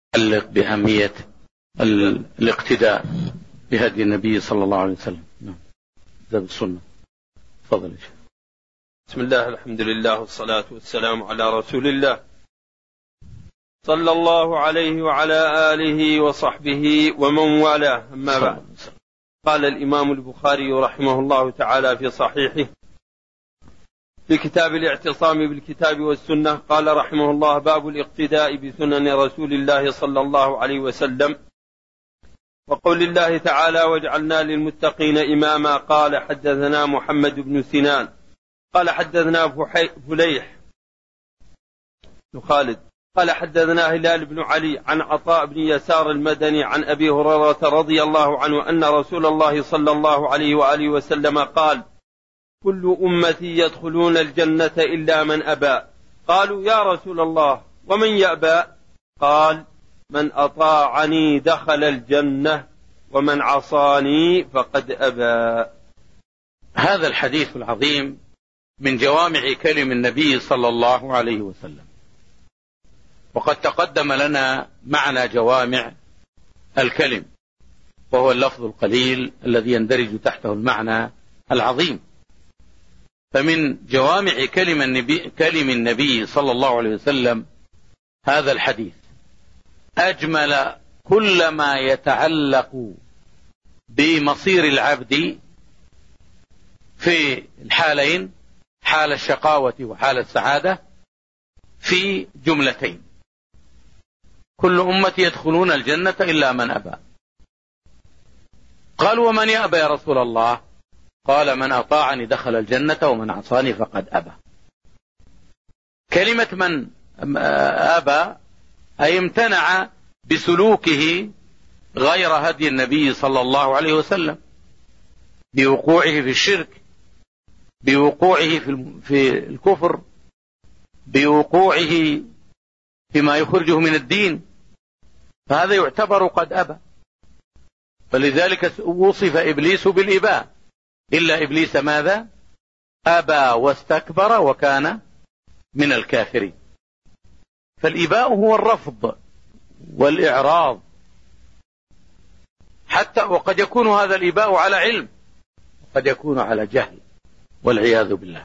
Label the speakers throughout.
Speaker 1: يتعلق بأهمية الاقتداء بهدي النبي صلى الله عليه وسلم. ده بالسنة. تفضل.
Speaker 2: بسم الله، الحمد لله، والصلاة والسلام على رسول الله صلى الله عليه وعلى آله وصحبه ومن والاه، أما بعد. قال الإمام البخاري رحمه الله تعالى في صحيحه في كتاب الاعتصام بالكتاب والسنة، قال رحمه الله: باب الاقتداء بسنن رسول الله صلى الله عليه وسلم، وقول الله تعالى: وجعلنا للمتقين إماما. قال: حدثنا محمد بن سنان قال حدثنا فليح بن خالد قال حدثنا هلال بن علي عن عطاء بن يسار المدني عن أبي هريرة رضي الله عنه أن رسول الله صلى الله عليه وآله وسلم قال: كل أمتي يدخلون الجنة إلا من أبى. قالوا: يا رسول الله، ومن يأبى؟ قال: من أطاعني دخل الجنة، ومن عصاني فقد أبى.
Speaker 1: هذا الحديث العظيم من جوامع كلم النبي صلى الله عليه وسلم، وقد تقدم لنا معنى جوامع الكلم، وهو اللفظ القليل الذي يندرج تحته المعنى العظيم. فمن جوامع كلم النبي صلى الله عليه وسلم هذا الحديث، أجمل كل ما يتعلق بمصير العبد في الحالين، حال الشقاوة وحال السعادة، في جملتين: كل أمتي يدخلون الجنة إلا من أبى. قالوا: ومن يأبى يا رسول الله؟ قال: من أطاعني دخل الجنة، ومن عصاني فقد أبى. كلمة من أبى أي امتنع بسلوكه غير هدي النبي صلى الله عليه وسلم، بوقوعه في الشرك، بوقوعه في الكفر، بوقوعه فيما يخرجه من الدين، فهذا يعتبر قد أبى. فلذلك وصف إبليس بالإباء، إلا إبليس ماذا؟ أبى واستكبر وكان من الكافرين. فالإباء هو الرفض والإعراض، حتى وقد يكون هذا الإباء على علم، وقد يكون على جهل، والعياذ بالله.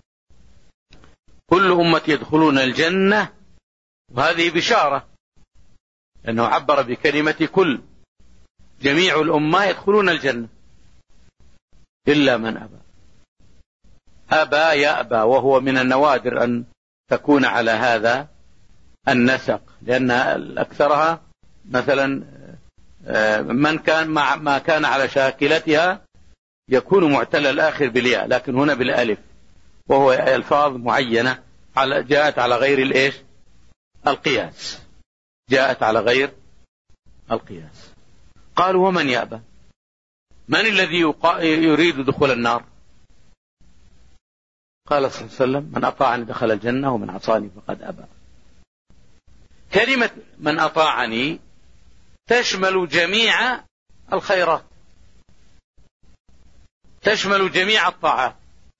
Speaker 1: كل أمة يدخلون الجنة، وهذه بشارة، لأنه عبر بكلمة كل، جميع الأمة يدخلون الجنة إلا من أبى. أبى يأبى، وهو من النوادر أن تكون على هذا النسق، لأن أكثرها مثلا من كان ما كان على شاكلتها يكون معتل الآخر بالياء، لكن هنا بالألف، وهو ألفاظ معينة جاءت على غير الإيش؟ القياس، جاءت على غير القياس. قالوا: ومن يأبى؟ من الذي يريد دخول النار؟ قال صلى الله عليه وسلم: من أطاعني دخل الجنة، ومن عصاني فقد أبى. كلمة من أطاعني تشمل جميع الخيرات، تشمل جميع الطاعات،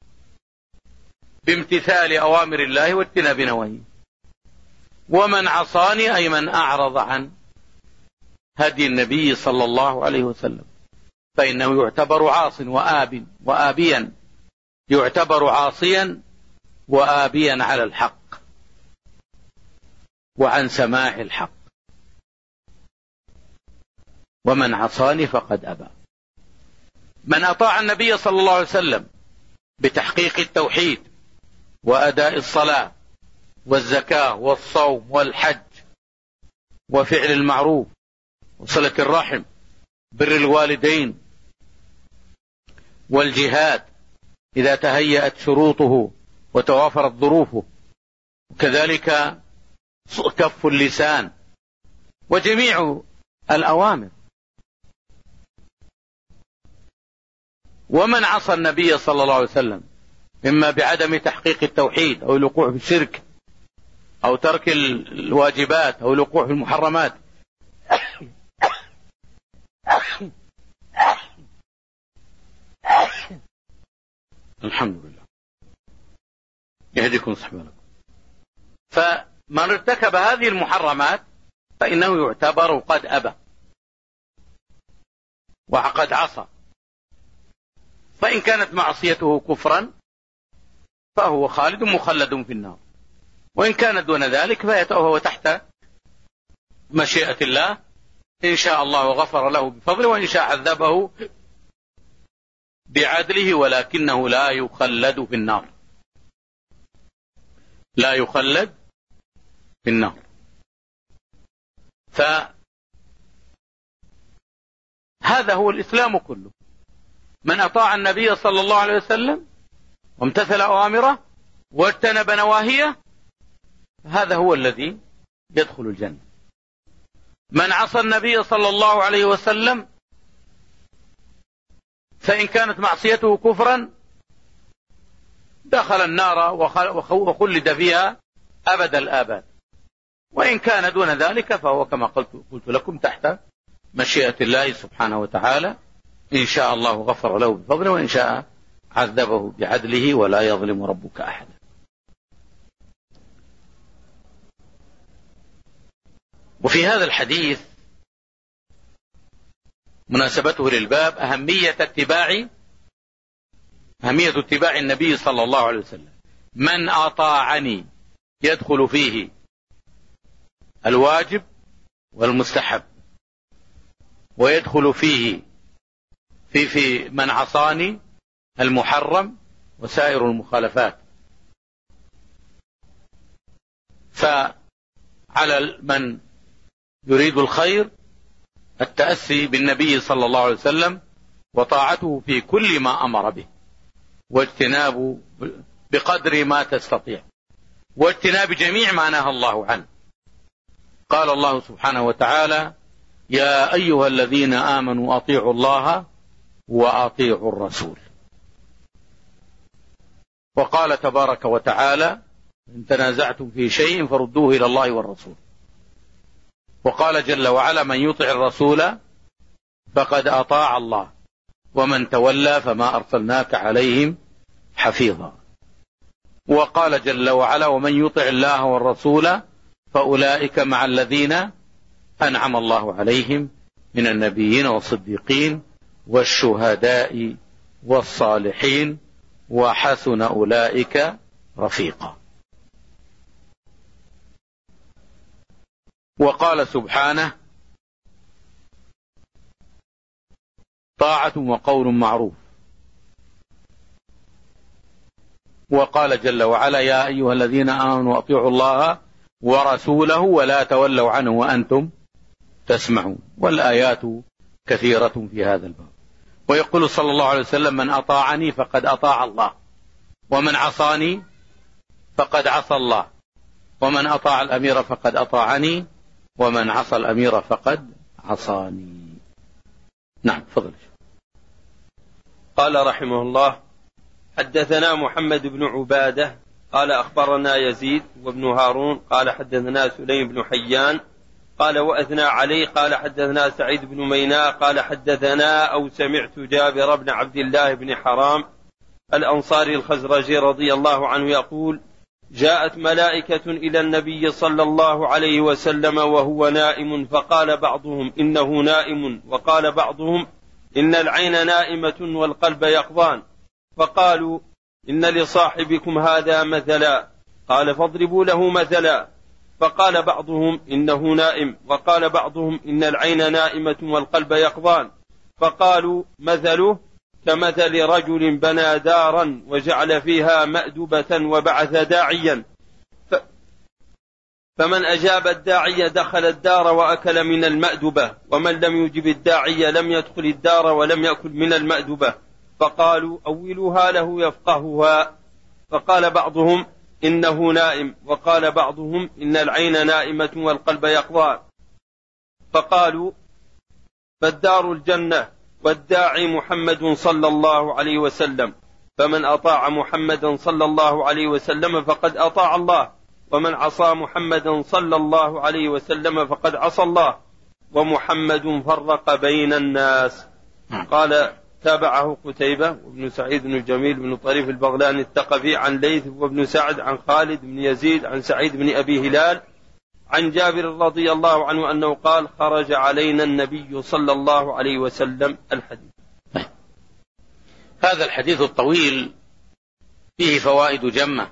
Speaker 1: بامتثال أوامر الله واجتناب نواهيه. ومن عصاني أي من أعرض عن هدي النبي صلى الله عليه وسلم، فإنه يعتبر عاص وآبيا، يعتبر عاصيا وآبيا على الحق وعن سماع الحق. ومن عصاني فقد أبى. من أطاع النبي صلى الله عليه وسلم بتحقيق التوحيد وأداء الصلاة والزكاة والصوم والحج وفعل المعروف وصلة الرحم، بر الوالدين، والجهاد إذا تهيأت شروطه وتوافرت ظروفه، وكذلك كف اللسان وجميع الأوامر. ومن عصى النبي صلى الله عليه وسلم إما بعدم تحقيق التوحيد أو الوقوع في الشرك أو ترك الواجبات أو الوقوع في المحرمات الحمد لله، يهديكم صحبه لكم. فمن ارتكب هذه المحرمات فإنه يعتبر قد أبى وقد عصى. فإن كانت معصيته كفرا فهو خالد مخلد في النار، وإن كانت دون ذلك فهو تحت مشيئة الله، إن شاء الله غفر له بفضله، وإن شاء عذبه بعدله، ولكنه لا يخلد في النار، لا يخلد في النار. فهذا هو الإسلام كله. من أطاع النبي صلى الله عليه وسلم وامتثل أوامره واجتنب نواهيه هذا هو الذي يدخل الجنة. من عصى النبي صلى الله عليه وسلم فإن كانت معصيته كفرا دخل النار وخلد فيها أبد الآباد، وإن كان دون ذلك فهو كما قلت لكم تحت مشيئة الله سبحانه وتعالى، إن شاء الله غفر له بفضله، وإن شاء عذبه بعدله، ولا يظلم ربك أحدا. وفي هذا الحديث مناسبته للباب أهمية اتباع النبي صلى الله عليه وسلم. من أطاعني يدخل فيه الواجب والمستحب، ويدخل فيه في من عصاني المحرم وسائر المخالفات. فعلى من يريد الخير التأسي بالنبي صلى الله عليه وسلم وطاعته في كل ما أمر به، واجتنابه بقدر ما تستطيع، واجتناب جميع ما نهى الله عنه. قال الله سبحانه وتعالى: يا أيها الذين آمنوا أطيعوا الله وأطيعوا الرسول. وقال تبارك وتعالى: إن تنازعتم في شيء فردوه إلى الله والرسول. وقال جل وعلا: من يطع الرسول فقد أطاع الله ومن تولى فما أرسلناك عليهم حفيظا. وقال جل وعلا: ومن يطع الله والرسول فأولئك مع الذين أنعم الله عليهم من النبيين والصديقين والشهداء والصالحين وحسن أولئك رفيقا. وقال سبحانه: طاعة وقول معروف. وقال جل وعلا: يا أيها الذين آمنوا أطيعوا الله ورسوله ولا تولوا عنه وأنتم تسمعون. والآيات كثيرة في هذا الباب. ويقول صلى الله عليه وسلم: من أطاعني فقد أطاع الله، ومن عصاني فقد عصى الله، ومن أطاع الأمير فقد أطاعني، ومن عصى الأمير فقد عصاني. نعم، فضل.
Speaker 2: قال رحمه الله: حدثنا محمد بن عبادة قال أخبرنا يزيد وابن هارون قال حدثنا سليم بن حيان قال وأثنى عليه قال حدثنا سعيد بن ميناء قال حدثنا أو سمعت جابر بن عبد الله بن حرام الأنصاري الخزرجي رضي الله عنه يقول: جاءت ملائكة إلى النبي صلى الله عليه وسلم وهو نائم، فقال بعضهم: إنه نائم، وقال بعضهم: إن العين نائمة والقلب يقظان. فقالوا: إن لصاحبكم هذا مثلا، قال: فاضربوا له مثلا. فقال بعضهم: إنه نائم، وقال بعضهم: إن العين نائمة والقلب يقظان. فقالوا: مثله كمثل رجل بنى دارا وجعل فيها مأدبة وبعث داعيا، فمن أجاب الداعي دخل الدار وأكل من المأدبة، ومن لم يجب الداعي لم يدخل الدار ولم يأكل من المأدبة. فقالوا: أولوها له يفقهها. فقال بعضهم: إنه نائم، وقال بعضهم: إن العين نائمة والقلب يقظان. فقالوا: فالدار الجنة والداعي محمد صلى الله عليه وسلم، فمن أطاع محمدا صلى الله عليه وسلم فقد أطاع الله، ومن عصى محمدا صلى الله عليه وسلم فقد عصى الله، ومحمد فرق بين الناس. قال: تابعه قتيبة وابن سعيد بن الجميل بن طريف البغلاني الثقفي عن ليث وابن سعد عن خالد بن يزيد عن سعيد بن أبي هلال عن جابر رضي الله عنه أنه قال خرج علينا النبي صلى الله عليه وسلم. الحديث.
Speaker 1: هذا الحديث الطويل فيه فوائد جمة.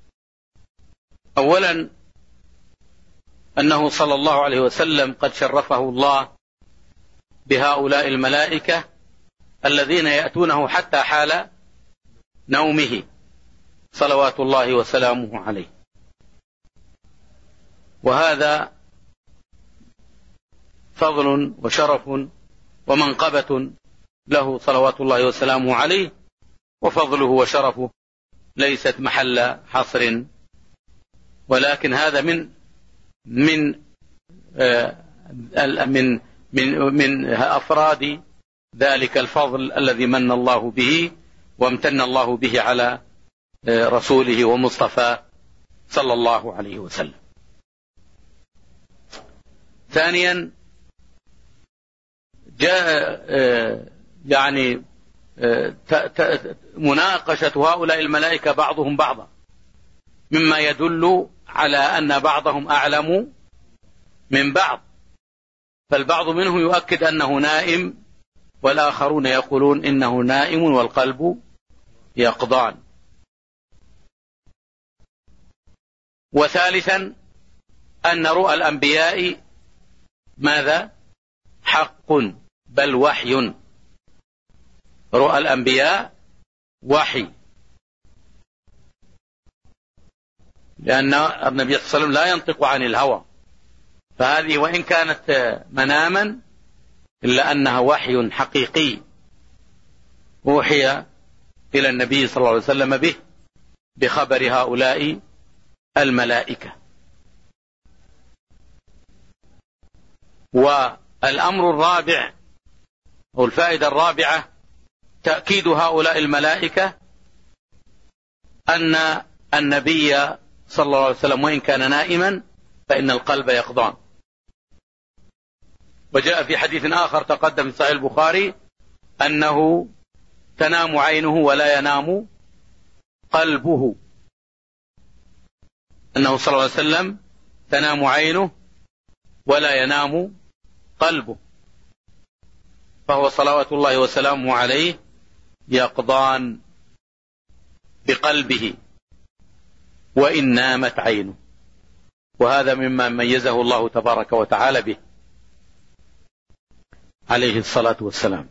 Speaker 1: أولا أنه صلى الله عليه وسلم قد شرفه الله بهؤلاء الملائكة الذين يأتونه حتى حال نومه صلوات الله وسلامه عليه، وهذا فضل وشرف ومنقبة له صلوات الله وسلامه عليه، وفضله وشرفه ليست محل حصر، ولكن هذا من أفراد ذلك الفضل الذي من الله به وامتن الله به على رسوله ومصطفى صلى الله عليه وسلم. ثانيا جاء مناقشة هؤلاء الملائكة بعضهم بعضا مما يدل على أن بعضهم أعلم من بعض، فالبعض منهم يؤكد أنه نائم والآخرون يقولون إنه نائم والقلب يقظان. وثالثا أن رؤى الأنبياء ماذا؟ حق بل وحي. رؤى الأنبياء وحي، لأن النبي صلى الله عليه وسلم لا ينطق عن الهوى، فهذه وإن كانت مناما إلا أنها وحي حقيقي أوحي إلى النبي صلى الله عليه وسلم به بخبر هؤلاء الملائكة. والأمر الرابع أو الفائدة الرابعة تأكيد هؤلاء الملائكة أن النبي صلى الله عليه وسلم وإن كان نائما فإن القلب يقظان. وجاء في حديث آخر تقدم في صحيح البخاري أنه تنام عينه ولا ينام قلبه، أنه صلى الله عليه وسلم تنام عينه ولا ينام قلبه، فهو صلوات الله وسلامه عليه يقظان بقلبه وإن نامت عينه، وهذا مما ميزه الله تبارك وتعالى به عليه الصلاة والسلام.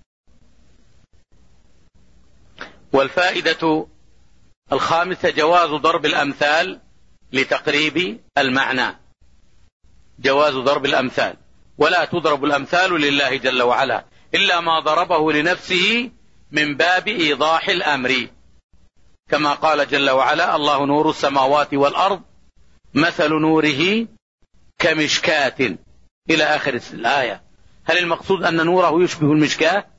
Speaker 1: والفائدة الخامسة جواز ضرب الأمثال لتقريب المعنى، جواز ضرب الأمثال، ولا تضرب الأمثال لله جل وعلا إلا ما ضربه لنفسه من باب إيضاح الأمر، كما قال جل وعلا الله نور السماوات والأرض مثل نوره كمشكاة إلى آخر الآية. هل المقصود أن نوره يشبه المشكاة؟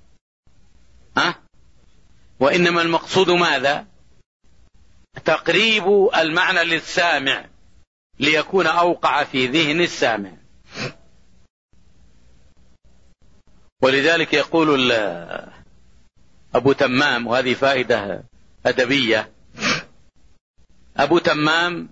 Speaker 1: وإنما المقصود ماذا؟ تقريب المعنى للسامع ليكون أوقع في ذهن السامع. ولذلك يقول أبو تمام، وهذه فائدة أدبية، أبو تمام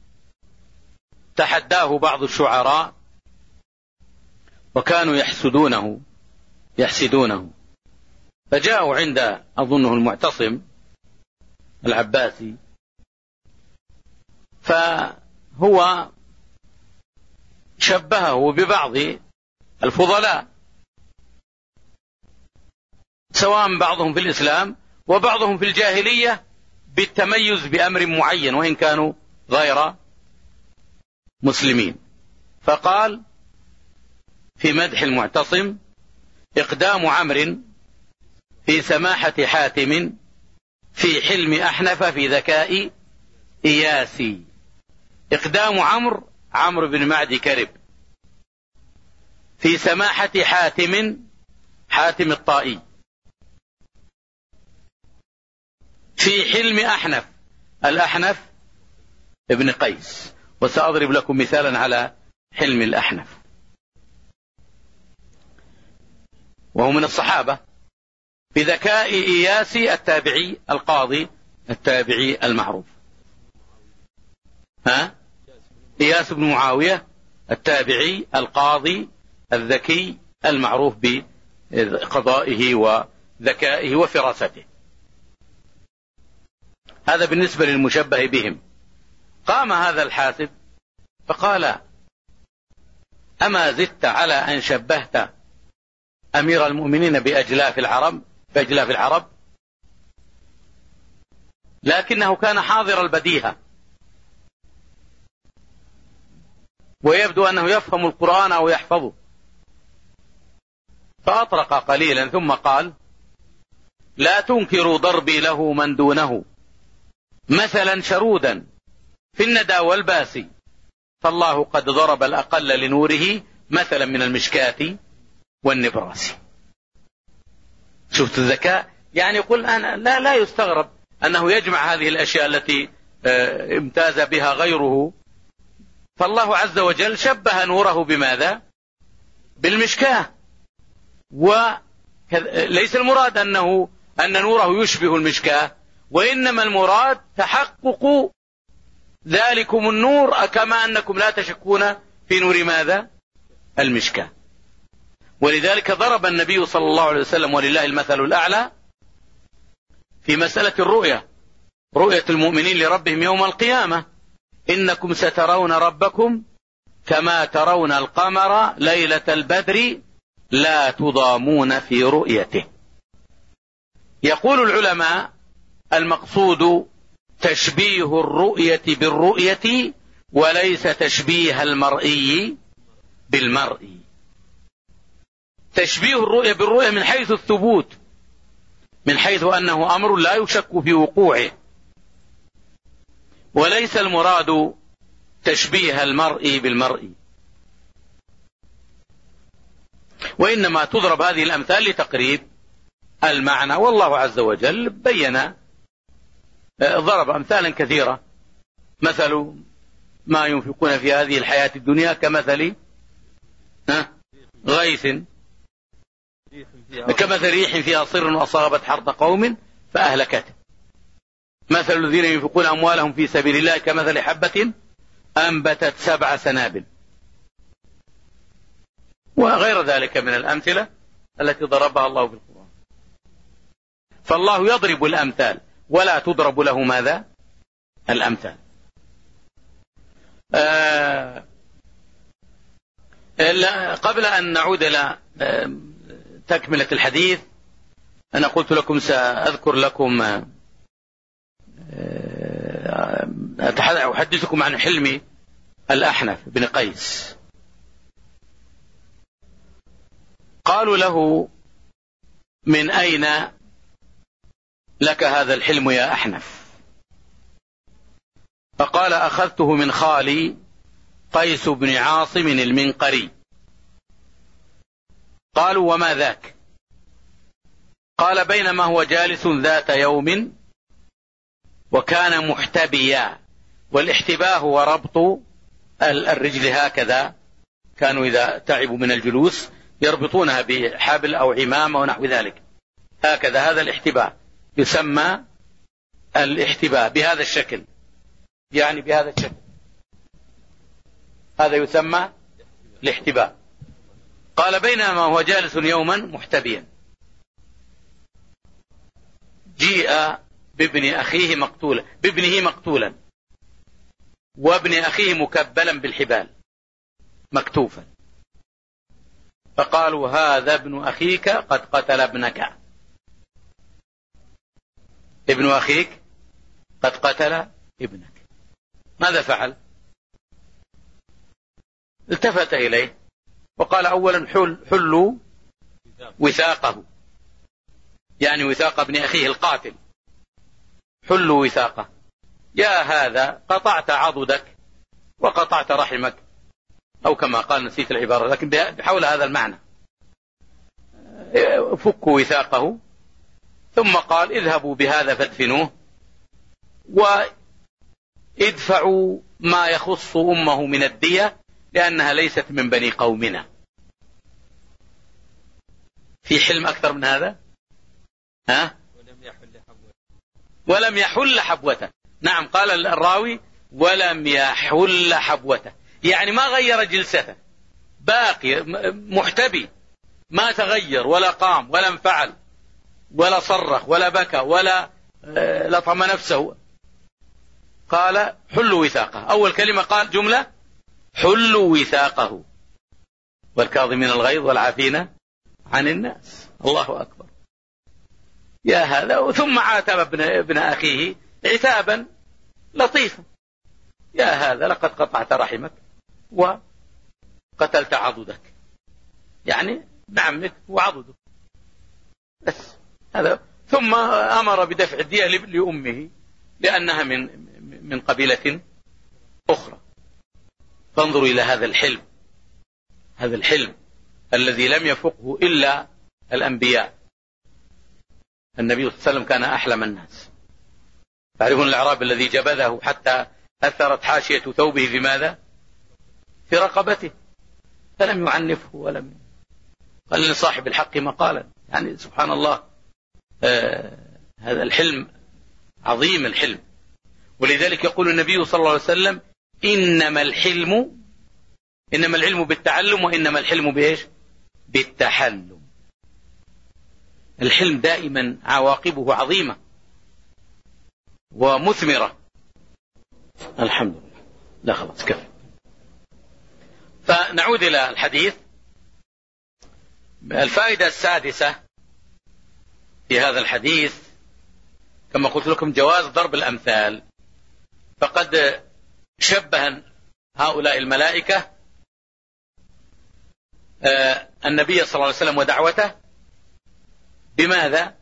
Speaker 1: تحداه بعض الشعراء وكانوا يحسدونه، فجاءوا عند أظنه المعتصم العباسي، فهو شبهه ببعض الفضلاء، سواء بعضهم في الإسلام وبعضهم في الجاهلية، بالتميز بأمر معين وإن كانوا غير مسلمين. فقال في مدح المعتصم: إقدام عمرو في سماحة حاتم، في حلم أحنف، في ذكاء إياسي. إقدام عمرو بن معدي كرب، في سماحة حاتم الطائي، في حلم أحنف، الأحنف ابن قيس، وسأضرب لكم مثالا على حلم الأحنف، وهو من الصحابة. بذكاء إياسي التابعي القاضي التابعي المعروف، إياس بن معاوية التابعي القاضي الذكي المعروف بقضائه وذكائه وفراسته. هذا بالنسبة للمشبه بهم. قام هذا الحاسب فقال: أما زدت على أن شبهت أمير المؤمنين بأجلاف العرب؟ لكنه كان حاضر البديهة، ويبدو أنه يفهم القرآن أو يحفظه، فأطرق قليلا ثم قال: لا تنكروا ضربي له من دونه مثلا شرودا في الندى والباسي، فالله قد ضرب الأقل لنوره مثلا من المشكاة والنبراس. شفت الذكاء؟ يعني يقول أنا لا يستغرب أنه يجمع هذه الأشياء التي امتاز بها غيره، فالله عز وجل شبه نوره بماذا؟ بالمشكاة. وليس المراد أن نوره يشبه المشكاة، وإنما المراد تحقق ذلكم النور كما أنكم لا تشكون في نور ماذا؟ المشكاة. ولذلك ضرب النبي صلى الله عليه وسلم ولله المثل الأعلى في مسألة رؤية المؤمنين لربهم يوم القيامة: إنكم سترون ربكم كما ترون القمر ليلة البدر لا تضامون في رؤيته. يقول العلماء: المقصود تشبيه الرؤية بالرؤية وليس تشبيه المرئي بالمرئي. تشبيه الرؤية بالرؤية من حيث الثبوت، من حيث أنه أمر لا يشك في وقوعه، وليس المراد تشبيه المرئي بالمرئي. وإنما تضرب هذه الأمثال لتقريب المعنى، والله عز وجل ضرب أمثالا كثيرة. مثل ما ينفقون في هذه الحياة الدنيا كمثل ريح فيها صر أصابت حرث قوم فأهلكته. مثل الذين ينفقون أموالهم في سبيل الله كمثل حبة أنبتت 7 سنابل، وغير ذلك من الأمثلة التي ضربها الله في القرآن. فالله يضرب الأمثال ولا تضرب له ماذا؟ الأمثال. قبل أن نعود إلى تكملة الحديث، أنا قلت لكم سأذكر لكم أحدثكم عن حلم الأحنف بن قيس. قالوا له: من أين لك هذا الحلم يا أحنف؟ فقال: أخذته من خالي قيس بن عاصم المنقري. قالوا: وما ذاك؟ قال: بينما هو جالس ذات يوم وكان محتبيا، والاحتباء هو ربط الرجل هكذا، كانوا إذا تعبوا من الجلوس يربطونها بحبل أو عمامة ونحو ذلك، هكذا. هذا الاحتباء يسمى الاحتباء بهذا الشكل، يعني بهذا الشكل، هذا يسمى الاحتباء. قال: بينما هو جالس يوما محتبيا جيء بابنه مقتولا وابن أخيه مكبلا بالحبال مكتوفا، فقالوا: هذا ابن أخيك قد قتل ابنك. ابن أخيك قد قتل ابنك. ماذا فعل؟ التفت إليه وقال: أولا حلوا وثاقه، يعني وثاق ابن أخيه القاتل، حلوا وثاقه. يا هذا قطعت عضدك وقطعت رحمك، أو كما قال، نسيت العبارة لكن بحول هذا المعنى. فكوا وثاقه، ثم قال: اذهبوا بهذا فادفنوه وادفعوا ما يخص أمه من الدية لأنها ليست من بني قومنا. في حلم أكثر من هذا؟ ولم يحل حبوته. نعم، قال الراوي: ولم يحل حبوته، يعني ما غير جلسته، باقي محتبي، ما تغير ولا قام ولا انفعل ولا صرخ ولا بكى ولا لطم نفسه. قال حلوا وثاقه، أول كلمة قال جملة حلوا وثاقه والكاظمين الغيظ والعافين عن الناس. الله أكبر. يا هذا. ثم عاتب ابن أخيه عتابا لطيفا: يا هذا لقد قطعت رحمك وقتلت عضدك، يعني عمك وعضدك بس هذا. ثم أمر بدفع الدية لأمه لأنها من قبيلة أخرى. فانظروا إلى هذا الحلم، هذا الحلم الذي لم يفقه إلا الأنبياء. النبي صلى الله عليه وسلم كان أحلم الناس. تعرفون الأعرابي الذي جبذه حتى أثرت حاشية ثوبه في ماذا؟ في رقبته، فلم يعنفه ولم قال لصاحب الحق مقالا. يعني سبحان الله، هذا الحلم عظيم الحلم. ولذلك يقول النبي صلى الله عليه وسلم: إنما العلم بالتعلم، وإنما الحلم بإيش؟ بالتحلم. الحلم دائما عواقبه عظيمة ومثمرة. الحمد لله. لا خلاص كفى. فنعود إلى الحديث. الفائدة السادسة في هذا الحديث كما قلت لكم جواز ضرب الأمثال. فقد شبه هؤلاء الملائكة النبي صلى الله عليه وسلم ودعوته بماذا؟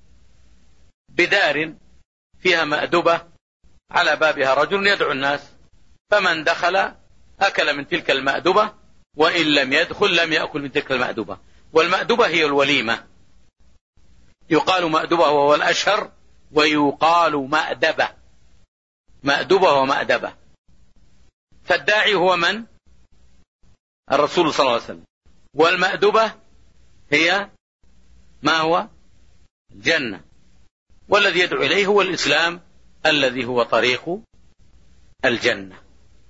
Speaker 1: بدار فيها مأدبة على بابها رجل يدعو الناس، فمن دخل أكل من تلك المأدبة، وإن لم يدخل لم يأكل من تلك المأدبة. والمأدبة هي الوليمة، يقال مأدبة وهو الأشهر، ويقال مأدبة، مأدبة ومأدبة. فالداعي هو من؟ الرسول صلى الله عليه وسلم. والمأدبة هي ما هو؟ الجنة. والذي يدعو إليه هو الإسلام الذي هو طريق الجنة.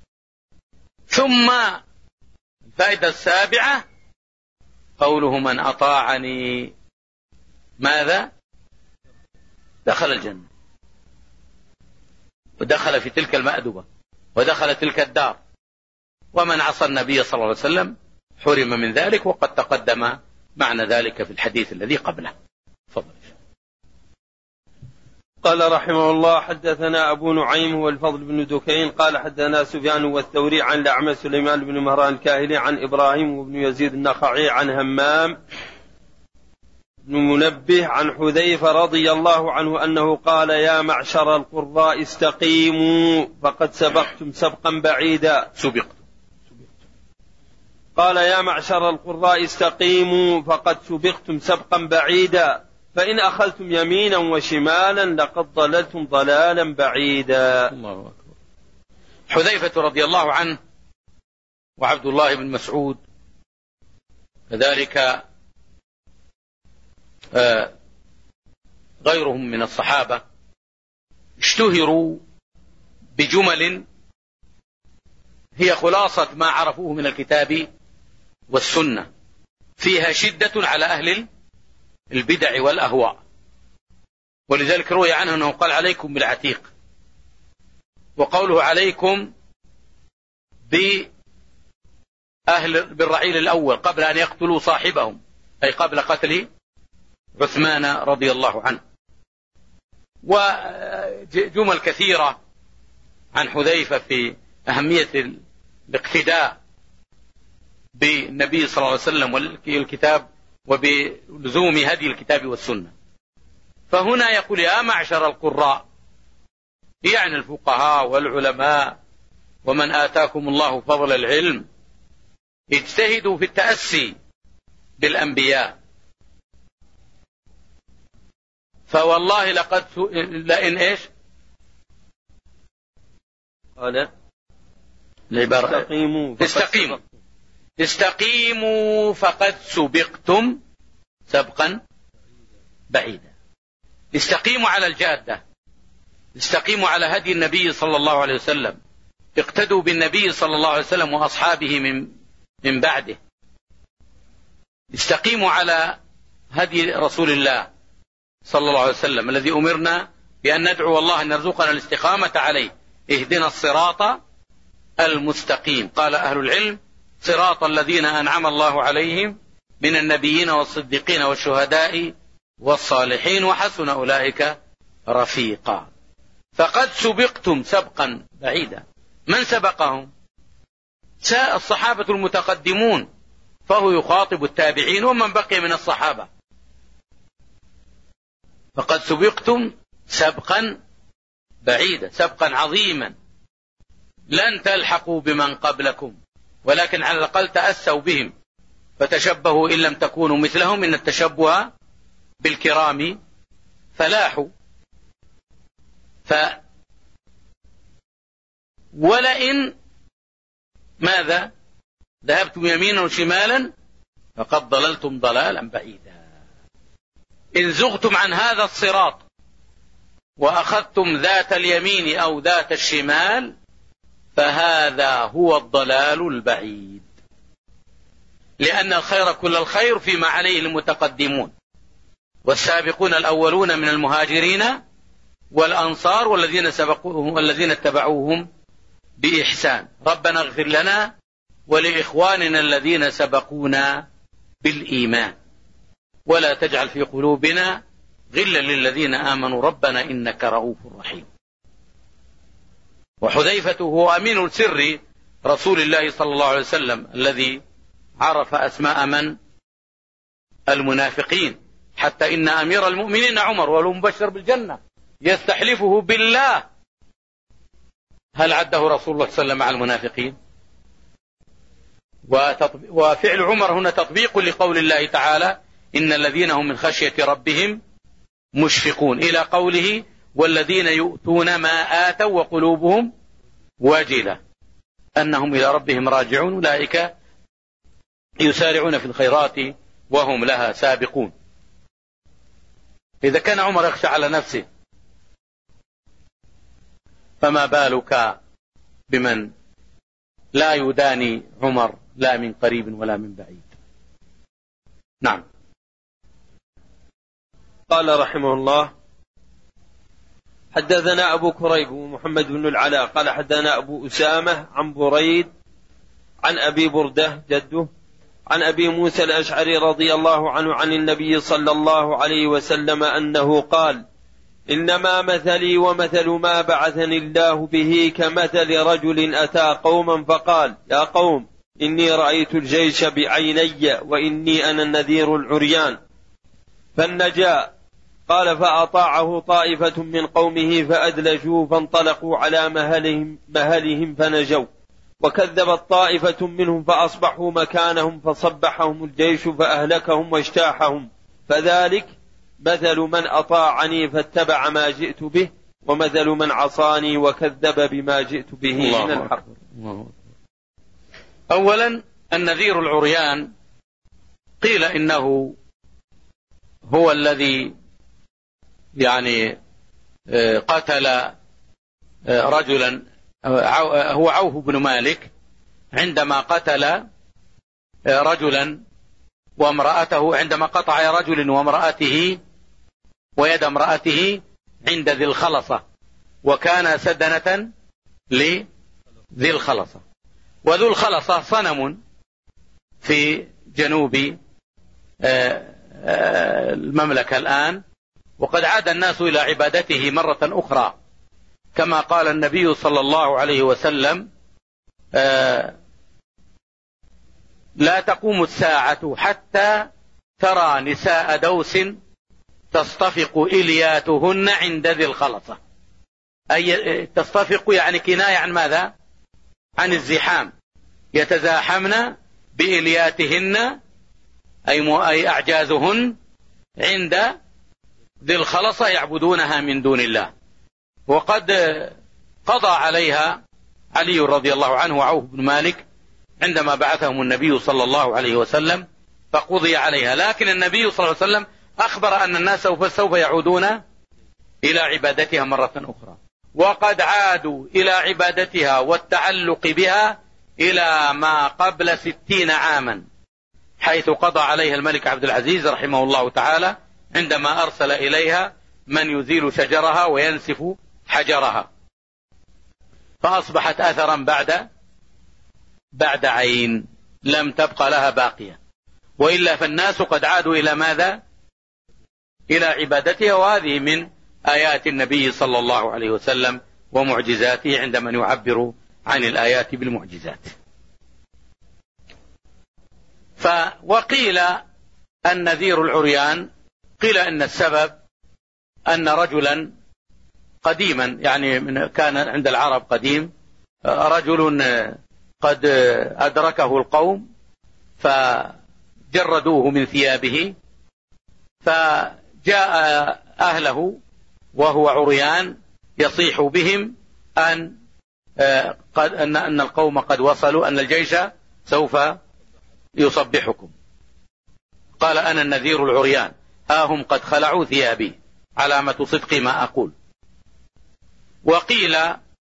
Speaker 1: ثم الفائدة السابعة قوله: من أطاعني ماذا؟ دخل الجنة، ودخل في تلك المأدبة، ودخل تلك الدار. ومن عصى النبي صلى الله عليه وسلم حرم من ذلك، وقد تقدم معنى ذلك في الحديث الذي قبله. فضل.
Speaker 2: قال رحمه الله: حدثنا أبو نعيم والفضل بن دكين قال حدثنا سفيان والثوري عن الأعمش سليمان بن مهران الكاهلي عن إبراهيم بن يزيد النخعي عن همام بن منبه عن حذيفة رضي الله عنه أنه قال: يا معشر القراء استقيموا فقد سبقتم سبقا بعيدا. قال: يا معشر القراء استقيموا فقد سبقتم سبقا بعيدا، فإن أخذتم يمينا وشمالا لقد ضللتم ضلالا بعيدا.
Speaker 1: الله أكبر. حذيفة رضي الله عنه وعبد الله بن مسعود كذلك غيرهم من الصحابة اشتهروا بجمل هي خلاصة ما عرفوه من الكتاب والسنة، فيها شدة على أهل البدع والأهواء. ولذلك روي عنه أنه قال: عليكم بالعتيق. وقوله عليكم بالرعيل الأول قبل أن يقتلوا صاحبهم، أي قبل قتل عثمان رضي الله عنه. وجمل كثيرة عن حذيفة في أهمية الاقتداء بالنبي صلى الله عليه وسلم والكتاب وبلزوم هدي الكتاب والسنة. فهنا يقول: يا معشر القراء، يعني الفقهاء والعلماء ومن آتاكم الله فضل العلم، اجتهدوا في التأسي بالأنبياء، فوالله لئن إيش
Speaker 2: قال
Speaker 1: العبارة استقيموا فقد سبقتم سبقا بعيدا. استقيموا على الجادة، استقيموا على هدي النبي صلى الله عليه وسلم، اقتدوا بالنبي صلى الله عليه وسلم وأصحابه من بعده، استقيموا على هدي رسول الله صلى الله عليه وسلم الذي أمرنا بأن ندعو الله أن يرزقنا الاستقامة عليه. اهدنا الصراط المستقيم. قال أهل العلم: صراط الذين أنعم الله عليهم من النبيين والصديقين والشهداء والصالحين وحسن أولئك رفيقا. فقد سبقتم سبقا بعيدا. من سبقهم؟ الصحابة المتقدمون، فهو يخاطب التابعين ومن بقي من الصحابة. فقد سبقتم سبقا بعيدا، سبقا عظيما، لن تلحقوا بمن قبلكم، ولكن على الأقل تأسوا بهم، فتشبهوا إن لم تكونوا مثلهم، إن التشبه بالكرام فلاح. ولئن ماذا ذهبتم يمينا وشمالا فقد ضللتم ضلالا بعيدا. إن زغتم عن هذا الصراط وأخذتم ذات اليمين أو ذات الشمال فهذا هو الضلال البعيد، لأن الخير كل الخير فيما عليه المتقدمون والسابقون الأولون من المهاجرين والأنصار والذين سبقوهم والذين اتبعوهم بإحسان. ربنا اغفر لنا ولإخواننا الذين سبقونا بالإيمان ولا تجعل في قلوبنا غلا للذين آمنوا ربنا إنك رؤوف رحيم. وحذيفة هو أمين سر رسول الله صلى الله عليه وسلم الذي عرف أسماء من؟ المنافقين، حتى إن أمير المؤمنين عمر والمبشر بالجنة يستحلفه بالله. هل عده رسول الله صلى الله عليه وسلم مع المنافقين؟ وفعل عمر هنا تطبيق لقول الله تعالى: إن الذين هم من خشية ربهم مشفقون، إلى قوله: والذين يؤتون ما آتوا وقلوبهم واجلة أنهم إلى ربهم راجعون أولئك يسارعون في الخيرات وهم لها سابقون. إذا كان عمر يخشى على نفسه فما بالك بمن لا يداني عمر لا من قريب ولا من بعيد. نعم.
Speaker 2: قال رحمه الله: حدثنا أبو كريب ومحمد بن العلاء قال حدثنا أبو أسامة عن بريد عن أبي بردة جده عن أبي موسى الأشعري رضي الله عنه عن النبي صلى الله عليه وسلم أنه قال: إنما مثلي ومثل ما بعثني الله به كمثل رجل أتى قوما فقال: يا قوم إني رأيت الجيش بعيني وإني أنا النذير العريان فالنجا. قال: فأطاعه طائفة من قومه فأدلجوا فانطلقوا على مهلهم فنجوا، وكذبت طائفة منهم فأصبحوا مكانهم فصبحهم الجيش فأهلكهم واجتاحهم. فذلك مثل من أطاعني فاتبع ما جئت به ومثل من عصاني وكذب بما جئت به من الحق.
Speaker 1: أولا النذير العريان قيل إنه هو الذي قتل رجلا، هو عوف بن مالك، عندما قتل رجلا وامرأته، عندما قطع رجل وامرأته ويد امرأته عند ذي الخلصة، وكان سدنة لذي الخلصة. وذو الخلصة صنم في جنوب المملكة الآن، وقد عاد الناس إلى عبادته مرة أخرى، كما قال النبي صلى الله عليه وسلم: لا تقوم الساعة حتى ترى نساء دوس تصطفق إلياتهن عند ذي الخلصة. أي تصطفق يعني كناية عن ماذا؟ عن الزحام، يتزاحمن بإلياتهن أي أعجازهن عند ذي الخلصة يعبدونها من دون الله. وقد قضى عليها علي رضي الله عنه وعوف بن مالك عندما بعثهم النبي صلى الله عليه وسلم فقضي عليها، لكن النبي صلى الله عليه وسلم أخبر أن الناس سوف يعودون إلى عبادتها مرة أخرى. وقد عادوا إلى عبادتها والتعلق بها إلى ما قبل 60 عاما، حيث قضى عليها الملك عبد العزيز رحمه الله تعالى عندما أرسل إليها من يزيل شجرها وينسف حجرها، فأصبحت أثرا بعد عين، لم تبقى لها باقية، وإلا فالناس قد عادوا إلى ماذا؟ إلى عبادتها. وهذه من آيات النبي صلى الله عليه وسلم ومعجزاته عندما يعبر عن الآيات بالمعجزات. وقيل النذير العريان، قيل أن السبب أن رجلا قديما، يعني كان عند العرب قديم رجل قد أدركه القوم فجردوه من ثيابه، فجاء أهله وهو عريان يصيح بهم أن القوم قد وصلوا، أن الجيش سوف يصبحكم. قال أنا النذير العريان، ها هم قد خلعوا ثيابي، علامة صدق ما أقول. وقيل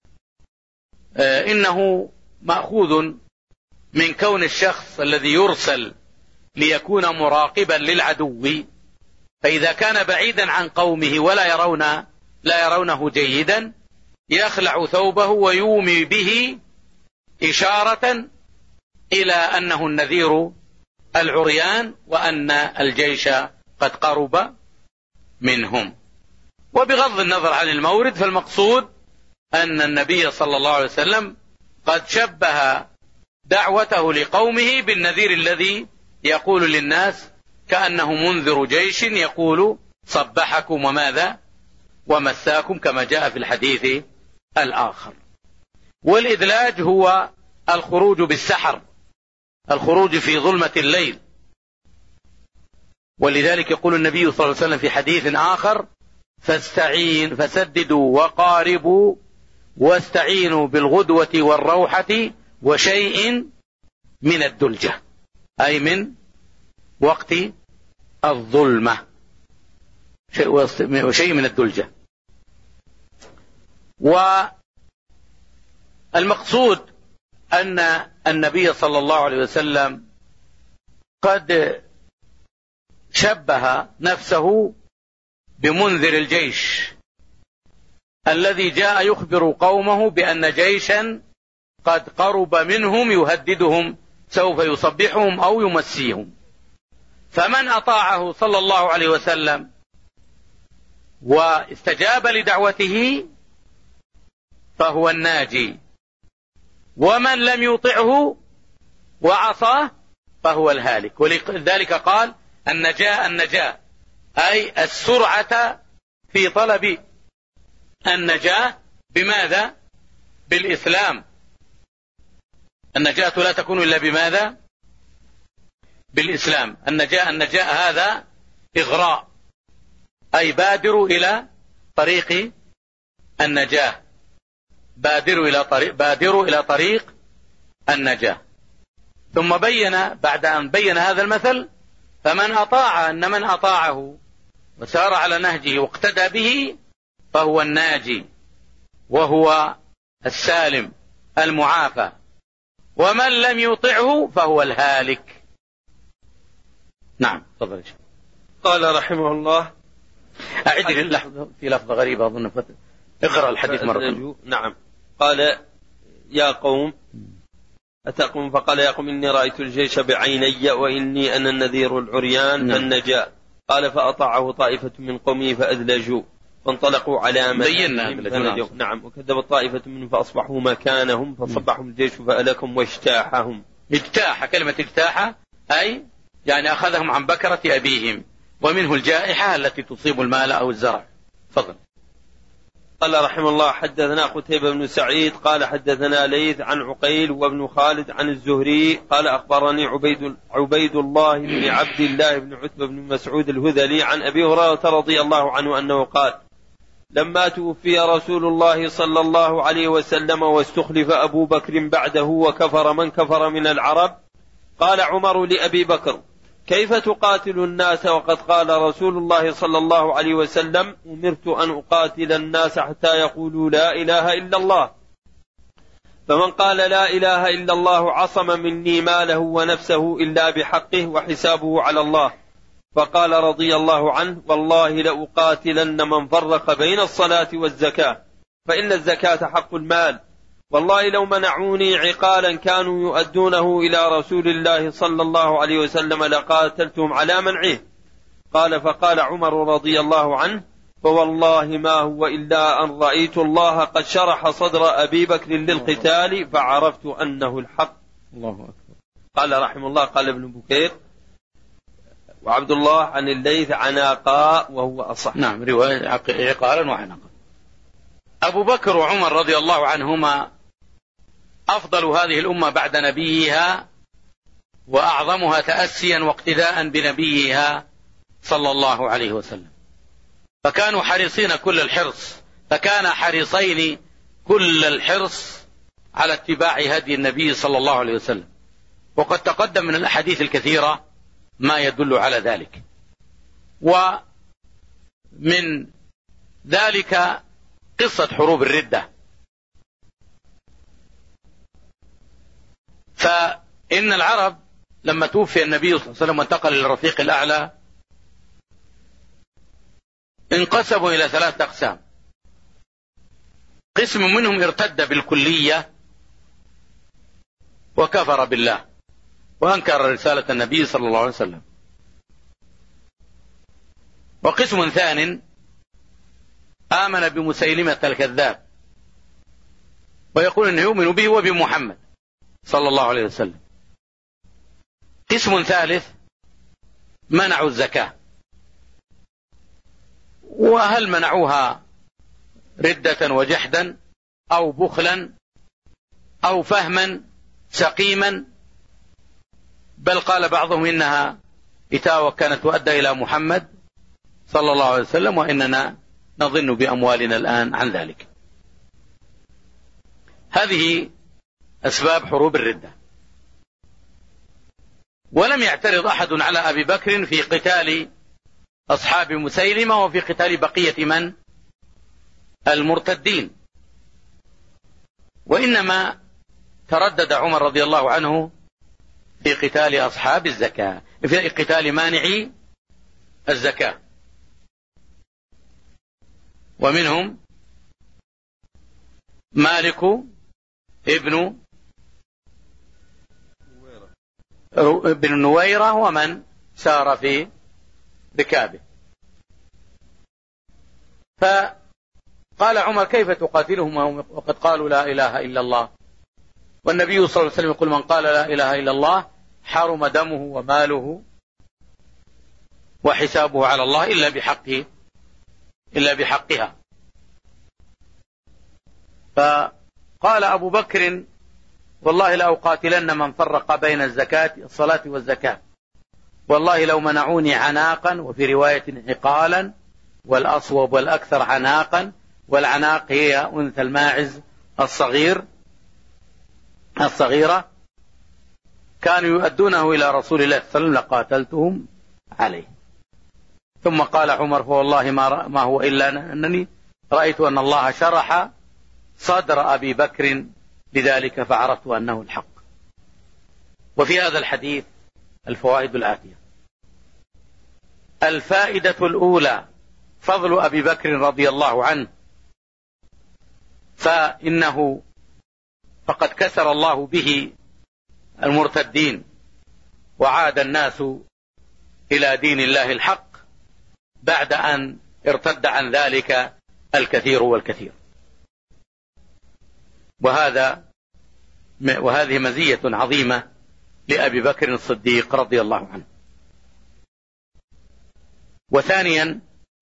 Speaker 1: إنه مأخوذ من كون الشخص الذي يرسل ليكون مراقبا للعدو، فإذا كان بعيدا عن قومه لا يرونه جيدا، يخلع ثوبه ويومي به إشارة إلى أنه النذير العريان وأن الجيش قد قرب منهم. وبغض النظر عن المورد، فالمقصود أن النبي صلى الله عليه وسلم قد شبه دعوته لقومه بالنذير الذي يقول للناس كأنه منذر جيش يقول صبحكم وماذا ومساكم، كما جاء في الحديث الآخر. والإدلاج هو الخروج بالسحر، الخروج في ظلمة الليل. ولذلك يقول النبي صلى الله عليه وسلم في حديث آخر: فسددوا وقاربوا واستعينوا بالغدوة والروحة وشيء من الدلجة، أي من وقت الظلمة، وشيء من الدلجة. والمقصود أن النبي صلى الله عليه وسلم قد شبه نفسه بمنذر الجيش الذي جاء يخبر قومه بأن جيشا قد قرب منهم يهددهم، سوف يصبحهم أو يمسيهم. فمن أطاعه صلى الله عليه وسلم واستجاب لدعوته فهو الناجي، ومن لم يطعه وعصاه فهو الهالك. ولذلك قال النجاة أي السرعة في طلب النجاة. بماذا؟ بالإسلام. النجاة لا تكون إلا بماذا؟ بالإسلام. النجاة هذا إغراء، أي بادروا إلى النجاة، بادروا إلى طريق النجاة. ثم بين بعد أن بين هذا المثل: فمن أطاع، أن من أطاعه وسار على نهجه واقتدى به فهو الناجي وهو السالم المعافى، ومن لم يطعه فهو الهالك. نعم، تفضل.
Speaker 2: قال رحمه الله:
Speaker 1: أعد اللحظة في لفظة غريبة أظن اقرأ الحديث مرة.
Speaker 2: نعم. قال: يا قوم أتقوم؟ فقال: يا قوم إني رأيت الجيش بعيني وإني أنا النذير العريان النجاة. قال: فأطاعه طائفة من قومه فأدلجوا فانطلقوا على منهجهم. نعم. وكذب طائفة منهم فأصبحوا مكانهم فصبحهم الجيش فألكهم واجتاحهم.
Speaker 1: اجتاح، كلمة اجتاح أي يعني أخذهم عن بكرة أبيهم، ومنه الجائحة التي تصيب المال أو الزرع. فضل.
Speaker 2: قال رحمه الله: حدثنا قتيبة بن سعيد قال حدثنا ليث عن عقيل وابن خالد عن الزهري قال أخبرني عبيد الله بن عبد الله بن عتبة بن مسعود الهذلي عن أبي هريرة رضي الله عنه أنه قال: لما توفي رسول الله صلى الله عليه وسلم واستخلف أبو بكر بعده وكفر من كفر من العرب، قال عمر لأبي بكر: كيف تقاتل الناس وقد قال رسول الله صلى الله عليه وسلم أمرت أن أقاتل الناس حتى يقولوا لا إله إلا الله، فمن قال لا إله إلا الله عصم مني ماله ونفسه إلا بحقه وحسابه على الله. فقال رضي الله عنه والله لأقاتلن من فرق بين الصلاة والزكاة، فإن الزكاة حق المال، والله لو منعوني عقالا كانوا يؤدونه إلى رسول الله صلى الله عليه وسلم لقاتلتهم على منعه. قال فقال عمر رضي الله عنه فوالله ما هو إلا أن رأيت الله قد شرح صدر أبي بكر للقتال فعرفت أنه الحق.
Speaker 1: الله أكبر.
Speaker 2: قال رحمه الله قال ابن بكير وعبد الله عن الليث عناقاء وهو أصح.
Speaker 1: نعم، رواية عقالا وعناقا. أبو بكر وعمر رضي الله عنهما أفضل هذه الأمة بعد نبيها وأعظمها تأسيا واقتداء بنبيها صلى الله عليه وسلم، فكانوا حريصين كل الحرص، فكان حريصين كل الحرص على اتباع هدي النبي صلى الله عليه وسلم، وقد تقدم من الأحاديث الكثيرة ما يدل على ذلك. ومن ذلك قصة حروب الردة، فإن العرب لما توفي النبي صلى الله عليه وسلم وانتقل إلى الرفيق الأعلى انقسموا إلى 3 أقسام. قسم منهم ارتد بالكلية وكفر بالله وأنكر رسالة النبي صلى الله عليه وسلم، وقسم ثان آمن بمسيلمة الكذاب ويقول أنه يؤمن به وبمحمد صلى الله عليه وسلم. قسم ثالث منعوا الزكاة، وهل منعوها ردة وجحدا أو بخلا أو فهما سقيما، بل قال بعضهم إنها إتاوة كانت تؤدى إلى محمد صلى الله عليه وسلم، وإننا نظن بأموالنا الآن عن ذلك. هذه أسباب حروب الردة. ولم يعترض أحد على أبي بكر في قتال أصحاب مسيلمة وفي قتال بقية من المرتدين، وإنما تردد عمر رضي الله عنه في قتال أصحاب الزكاة، في قتال مانعي الزكاة، ومنهم مالك ابن نويرة ومن سار في ركابه. فقال عمر كيف تقاتلهم وقد قالوا لا إله إلا الله، والنبي صلى الله عليه وسلم يقول من قال لا إله إلا الله حرم دمه وماله وحسابه على الله إلا بحقها. فقال أبو بكر والله لأقاتلن من فرق بين الصلاة والزكاة، والله لو منعوني عناقا، وفي رواية عقالا، والأصوب والأكثر عناقا، والعناق هي أنثى الماعز الصغيرة، كانوا يؤدونه إلى رسول الله صلى الله عليه وسلم لقاتلتهم عليه. ثم قال عمر فوالله ما هو إلا أنني رأيت أن الله شرح صدر أبي بكر لذلك فعرفت أنه الحق. وفي هذا الحديث الفوائد الآتية: الفائدة الأولى فضل أبي بكر رضي الله عنه، فإنه فقد كسر الله به المرتدين وعاد الناس إلى دين الله الحق بعد أن ارتد عن ذلك الكثير والكثير. وهذه مزية عظيمة لأبي بكر الصديق رضي الله عنه. وثانيا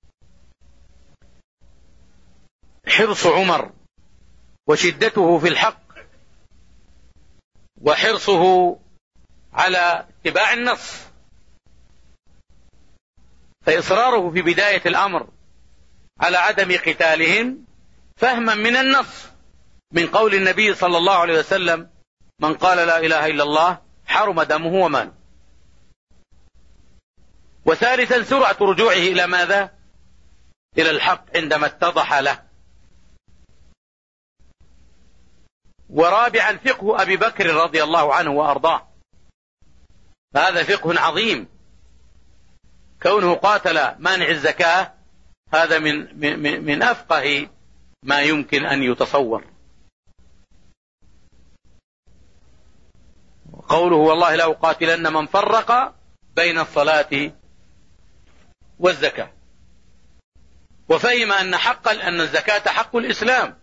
Speaker 1: حرص عمر وشدته في الحق وحرصه على اتباع النص، فإصراره في بداية الأمر على عدم قتالهم فهما من النص، من قول النبي صلى الله عليه وسلم من قال لا إله إلا الله حرم دمه وماله. وثالثا سرعة رجوعه إلى ماذا؟ إلى الحق عندما اتضح له. ورابعا فقه أبي بكر رضي الله عنه وأرضاه، هذا فقه عظيم، كونه قاتل مانع الزكاة هذا من أفقه ما يمكن أن يتصور. قوله والله لا أقاتلن من فرق بين الصلاة والزكاة، وفهم أن الزكاة حق الإسلام،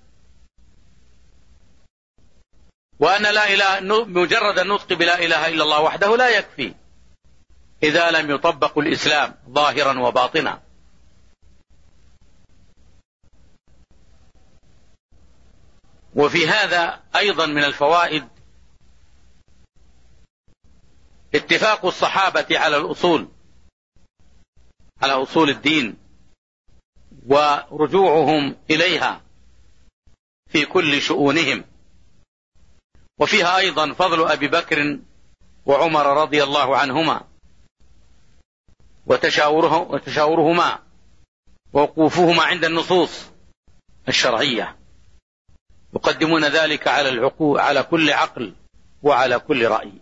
Speaker 1: وأن لا إله مجرد النطق بلا إله إلا الله وحده لا يكفي إذا لم يطبق الإسلام ظاهرا وباطنا. وفي هذا أيضا من الفوائد اتفاق الصحابة على الأصول، على أصول الدين، ورجوعهم إليها في كل شؤونهم. وفيها أيضا فضل أبي بكر وعمر رضي الله عنهما، وتشاورهما ووقوفهما عند النصوص الشرعية، يقدمون ذلك على كل عقل وعلى كل رأي.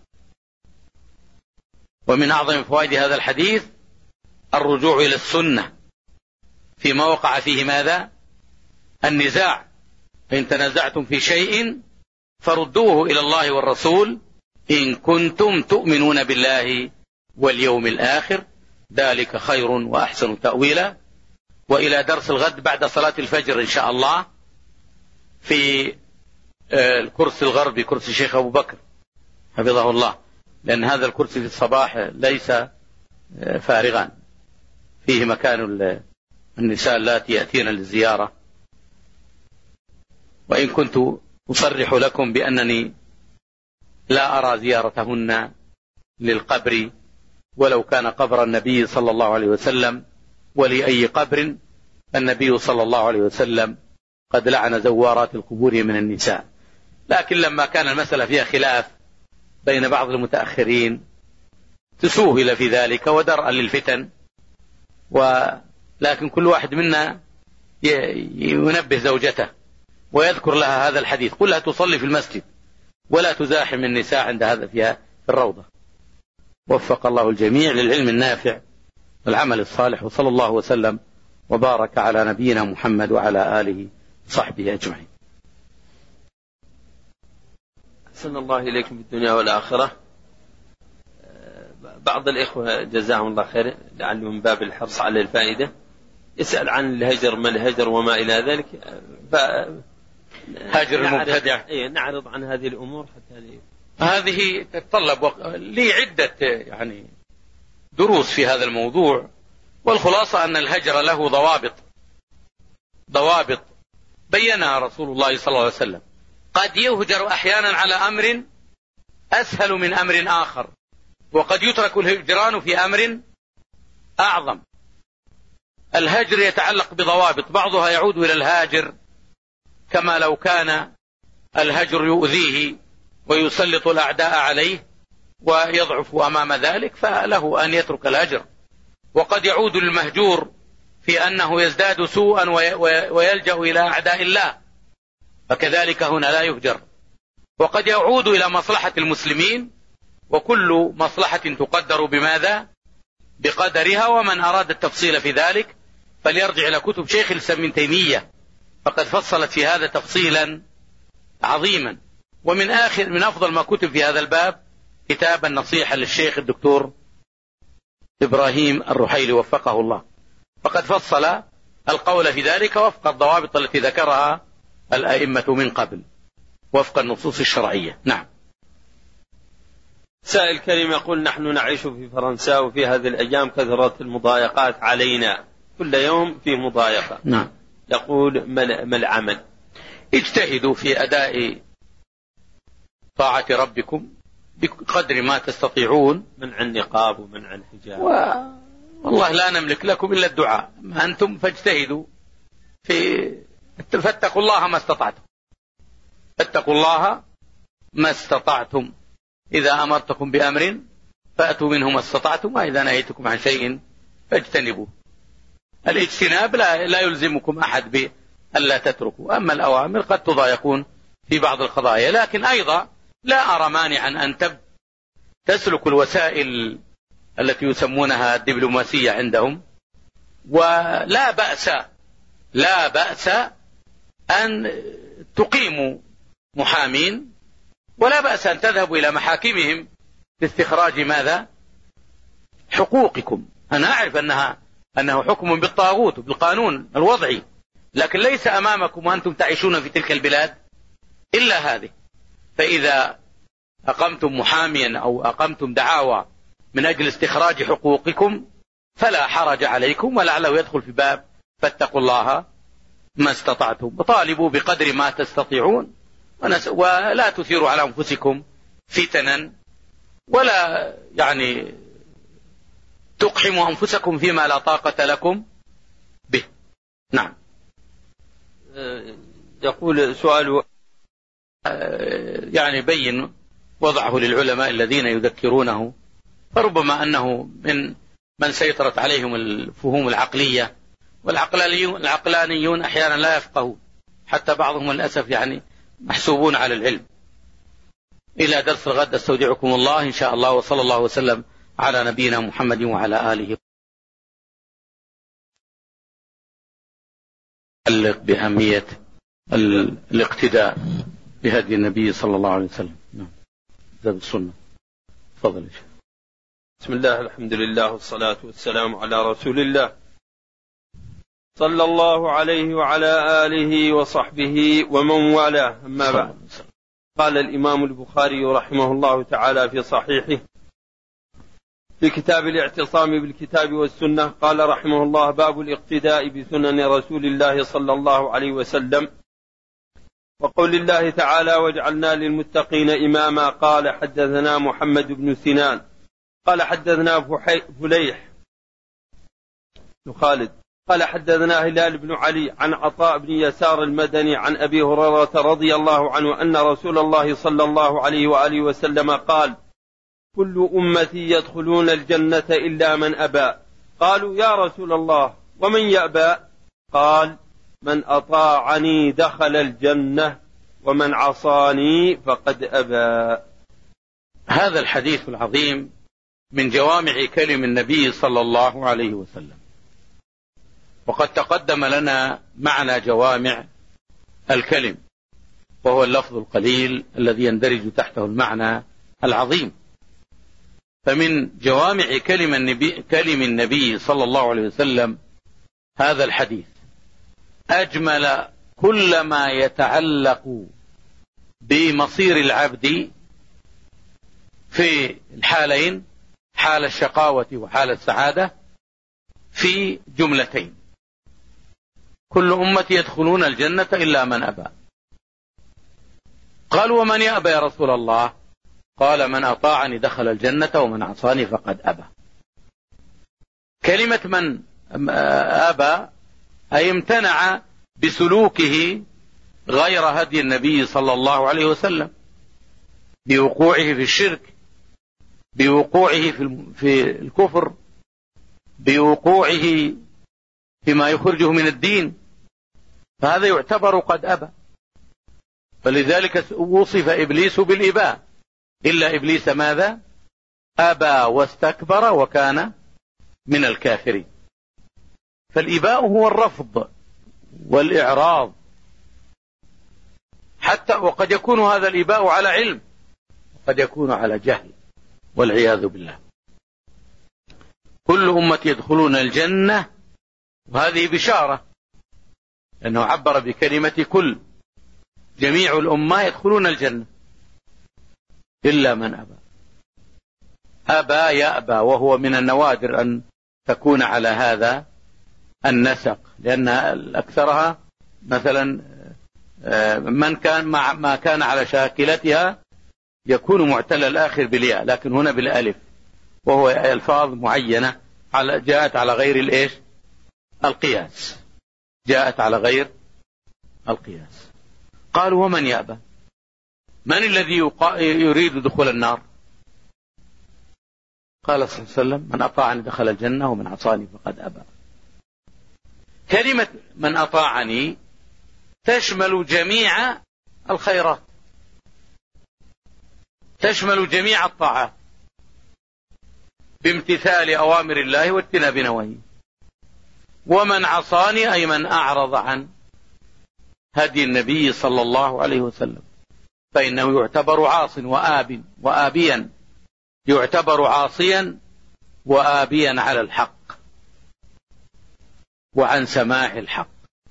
Speaker 1: ومن أعظم فوائد هذا الحديث الرجوع إلى السنة فيما وقع فيه ماذا؟ النزاع. فإن تنازعتم في شيء فردوه إلى الله والرسول إن كنتم تؤمنون بالله واليوم الآخر، ذلك خير وأحسن تأويلا. وإلى درس الغد بعد صلاة الفجر إن شاء الله في الكرسي الغربي، كرسي الشيخ أبو بكر حفظه الله، لأن هذا الكرسي في الصباح ليس فارغا، فيه مكان النساء اللاتي يأتين للزيارة. وإن كنت أصرح لكم بأنني لا أرى زيارتهن للقبر ولو كان قبر النبي صلى الله عليه وسلم، ولأي قبر النبي صلى الله عليه وسلم قد لعن زوارات القبور من النساء. لكن لما كان المسألة فيها خلاف بين بعض المتأخرين تسوهل في ذلك ودرءا للفتن، ولكن كل واحد منا ينبه زوجته ويذكر لها هذا الحديث، قل لها تصلي في المسجد ولا تزاحم النساء عند هذا فيها في الروضة. وفق الله الجميع للعلم النافع والعمل الصالح، وصلى الله وسلم وبارك على نبينا محمد وعلى آله وصحبه أجمعين.
Speaker 2: أحسن الله إليكم في الدنيا والآخرة. بعض الإخوة جزاهم الله خير لعله من باب الحرص على الفائدة يسأل عن الهجر، ما الهجر وما إلى ذلك،
Speaker 1: هاجر المبتدع.
Speaker 2: نعرض عن هذه الأمور حتى
Speaker 1: هذه تتطلب لي عدة دروس في هذا الموضوع، والخلاصة أن الهجر له ضوابط بينها رسول الله صلى الله عليه وسلم. قد يهجر أحيانا على أمر أسهل من أمر آخر، وقد يترك الهجران في أمر أعظم. الهجر يتعلق بضوابط، بعضها يعود إلى الهاجر كما لو كان الهجر يؤذيه ويسلط الأعداء عليه ويضعف أمام ذلك فله أن يترك الهجر. وقد يعود للمهجور في أنه يزداد سوءا ويلجأ إلى أعداء الله، فكذلك هنا لا يهجر. وقد يعود إلى مصلحة المسلمين، وكل مصلحة تقدر بماذا؟ بقدرها. ومن أراد التفصيل في ذلك فليرجع إلى كتب شيخ الإسلام ابن تيمية، فقد فصلت في هذا تفصيلا عظيما. ومن أفضل ما كتب في هذا الباب كتاب النصيحة للشيخ الدكتور إبراهيم الرحيلي وفقه الله، فقد فصل القول في ذلك وفق الضوابط التي ذكرها الأئمة من قبل وفق النصوص الشرعية. نعم.
Speaker 2: سائل كريم يقول: نحن نعيش في فرنسا، وفي هذه الأيام كثرت المضايقات علينا، كل يوم في مضايقة.
Speaker 1: نعم.
Speaker 2: يقول: ما العمل؟
Speaker 1: اجتهدوا في أداء طاعة ربكم بقدر ما تستطيعون،
Speaker 2: منع النقاب ومنع الحجاب،
Speaker 1: والله لا نملك لكم إلا الدعاء، أنتم فاجتهدوا فاتقوا الله ما استطعتم، اتقوا الله ما استطعتم. إذا أمرتكم بأمر فأتوا منه ما استطعتم، وإذا نهيتكم عن شيء فاجتنبوه. الاجتناب لا يلزمكم أحد بألا تتركوا، أما الأوامر قد تضايقون في بعض القضايا. لكن أيضا لا أرى مانعا أن تسلك الوسائل التي يسمونها الدبلوماسية عندهم، ولا بأس أن تقيموا محامين، ولا بأس أن تذهبوا إلى محاكمهم لاستخراج ماذا؟ حقوقكم. أنا أعرف أنه حكم بالطاغوت بالقانون الوضعي، لكن ليس أمامكم وأنتم تعيشون في تلك البلاد إلا هذه. فإذا أقمتم محاميا أو أقمتم دعاوى من أجل استخراج حقوقكم فلا حرج عليكم، ولعله يدخل في باب فاتقوا الله ما استطعتم وطالبوا بقدر ما تستطيعون، ولا تثيروا على أنفسكم فتنا، ولا يعني تقحموا أنفسكم فيما لا طاقة لكم به. نعم.
Speaker 2: يقول سؤال
Speaker 1: يعني بين وضعه للعلماء الذين يذكرونه، فربما أنه من سيطرت عليهم الفهوم العقلية، والعقلانيون أحيانا لا يفقهون، حتى بعضهم للأسف يعني محسوبون على العلم. إلى درس الغد استودعكم الله إن شاء الله، وصلى الله وسلم على نبينا محمد وعلى آله. يتعلق بأهمية الاقتداء بهدي النبي صلى الله عليه وسلم. ذات السنة. تفضل.
Speaker 2: بسم الله، الحمد لله، والصلاة والسلام على رسول الله صلى الله عليه وعلى آله وصحبه ومن والاه، أما بعد. قال الإمام البخاري رحمه الله تعالى في صحيحه في كتاب الاعتصام بالكتاب والسنة، قال رحمه الله: باب الاقتداء بسنن رسول الله صلى الله عليه وسلم، وقول الله تعالى: وجعلنا للمتقين إماما. قال: حدثنا محمد بن سنان قال حدثنا فليح بن خالد قال حدثنا هلال بن علي عن عطاء بن يسار المدني عن أبي هريرة رضي الله عنه أن رسول الله صلى الله عليه وآله وسلم قال: كل أمتي يدخلون الجنة إلا من أبى. قالوا: يا رسول الله ومن يأبى؟ قال: من أطاعني دخل الجنة ومن عصاني فقد أبى.
Speaker 1: هذا الحديث العظيم من جوامع كلم النبي صلى الله عليه وسلم، وقد تقدم لنا معنى جوامع الكلم، وهو اللفظ القليل الذي يندرج تحته المعنى العظيم. فمن جوامع كلم النبي صلى الله عليه وسلم هذا الحديث، أجمل كل ما يتعلق بمصير العبد في الحالين، حال الشقاوة وحال السعادة، في جملتين: كل أمتي يدخلون الجنة إلا من أبى. قالوا: ومن يأبى يا رسول الله؟ قال: من أطاعني دخل الجنة ومن عصاني فقد أبى. كلمة من أبى أي امتنع بسلوكه غير هدي النبي صلى الله عليه وسلم، بوقوعه في الشرك، بوقوعه في الكفر، بوقوعه فيما يخرجه من الدين، فهذا يعتبر قد أبى. فلذلك وصف إبليس بالإباء، إلا إبليس ماذا؟ أبى واستكبر وكان من الكافرين. فالإباء هو الرفض والإعراض، حتى وقد يكون هذا الإباء على علم، وقد يكون على جهل والعياذ بالله. كل أمة يدخلون الجنة، وهذه بشارة، لأنه عبر بكلمة كل، جميع الأمة يدخلون الجنة إلا من أبى. أبى يأبى، وهو من النوادر أن تكون على هذا النسق، لأن أكثرها مثلا ما كان على شاكلتها يكون معتل الآخر بالياء، لكن هنا بالألف، وهو ألفاظ معينة جاءت على غير الإيش؟ القياس، جاءت على غير القياس. قالوا: ومن يأبى؟ من الذي يريد دخول النار؟ قال صلى الله عليه وسلم: من أطاعني دخل الجنة ومن عصاني فقد أبى. كلمة من أطاعني تشمل جميع الخيرات، تشمل جميع الطاعات بامتثال أوامر الله واجتناب نواهيه. ومن عصاني أي من أعرض عن هدي النبي صلى الله عليه وسلم فإنه يعتبر عاص وآبيا، يعتبر عاصيا وآبيا على الحق وعن سماع الحق.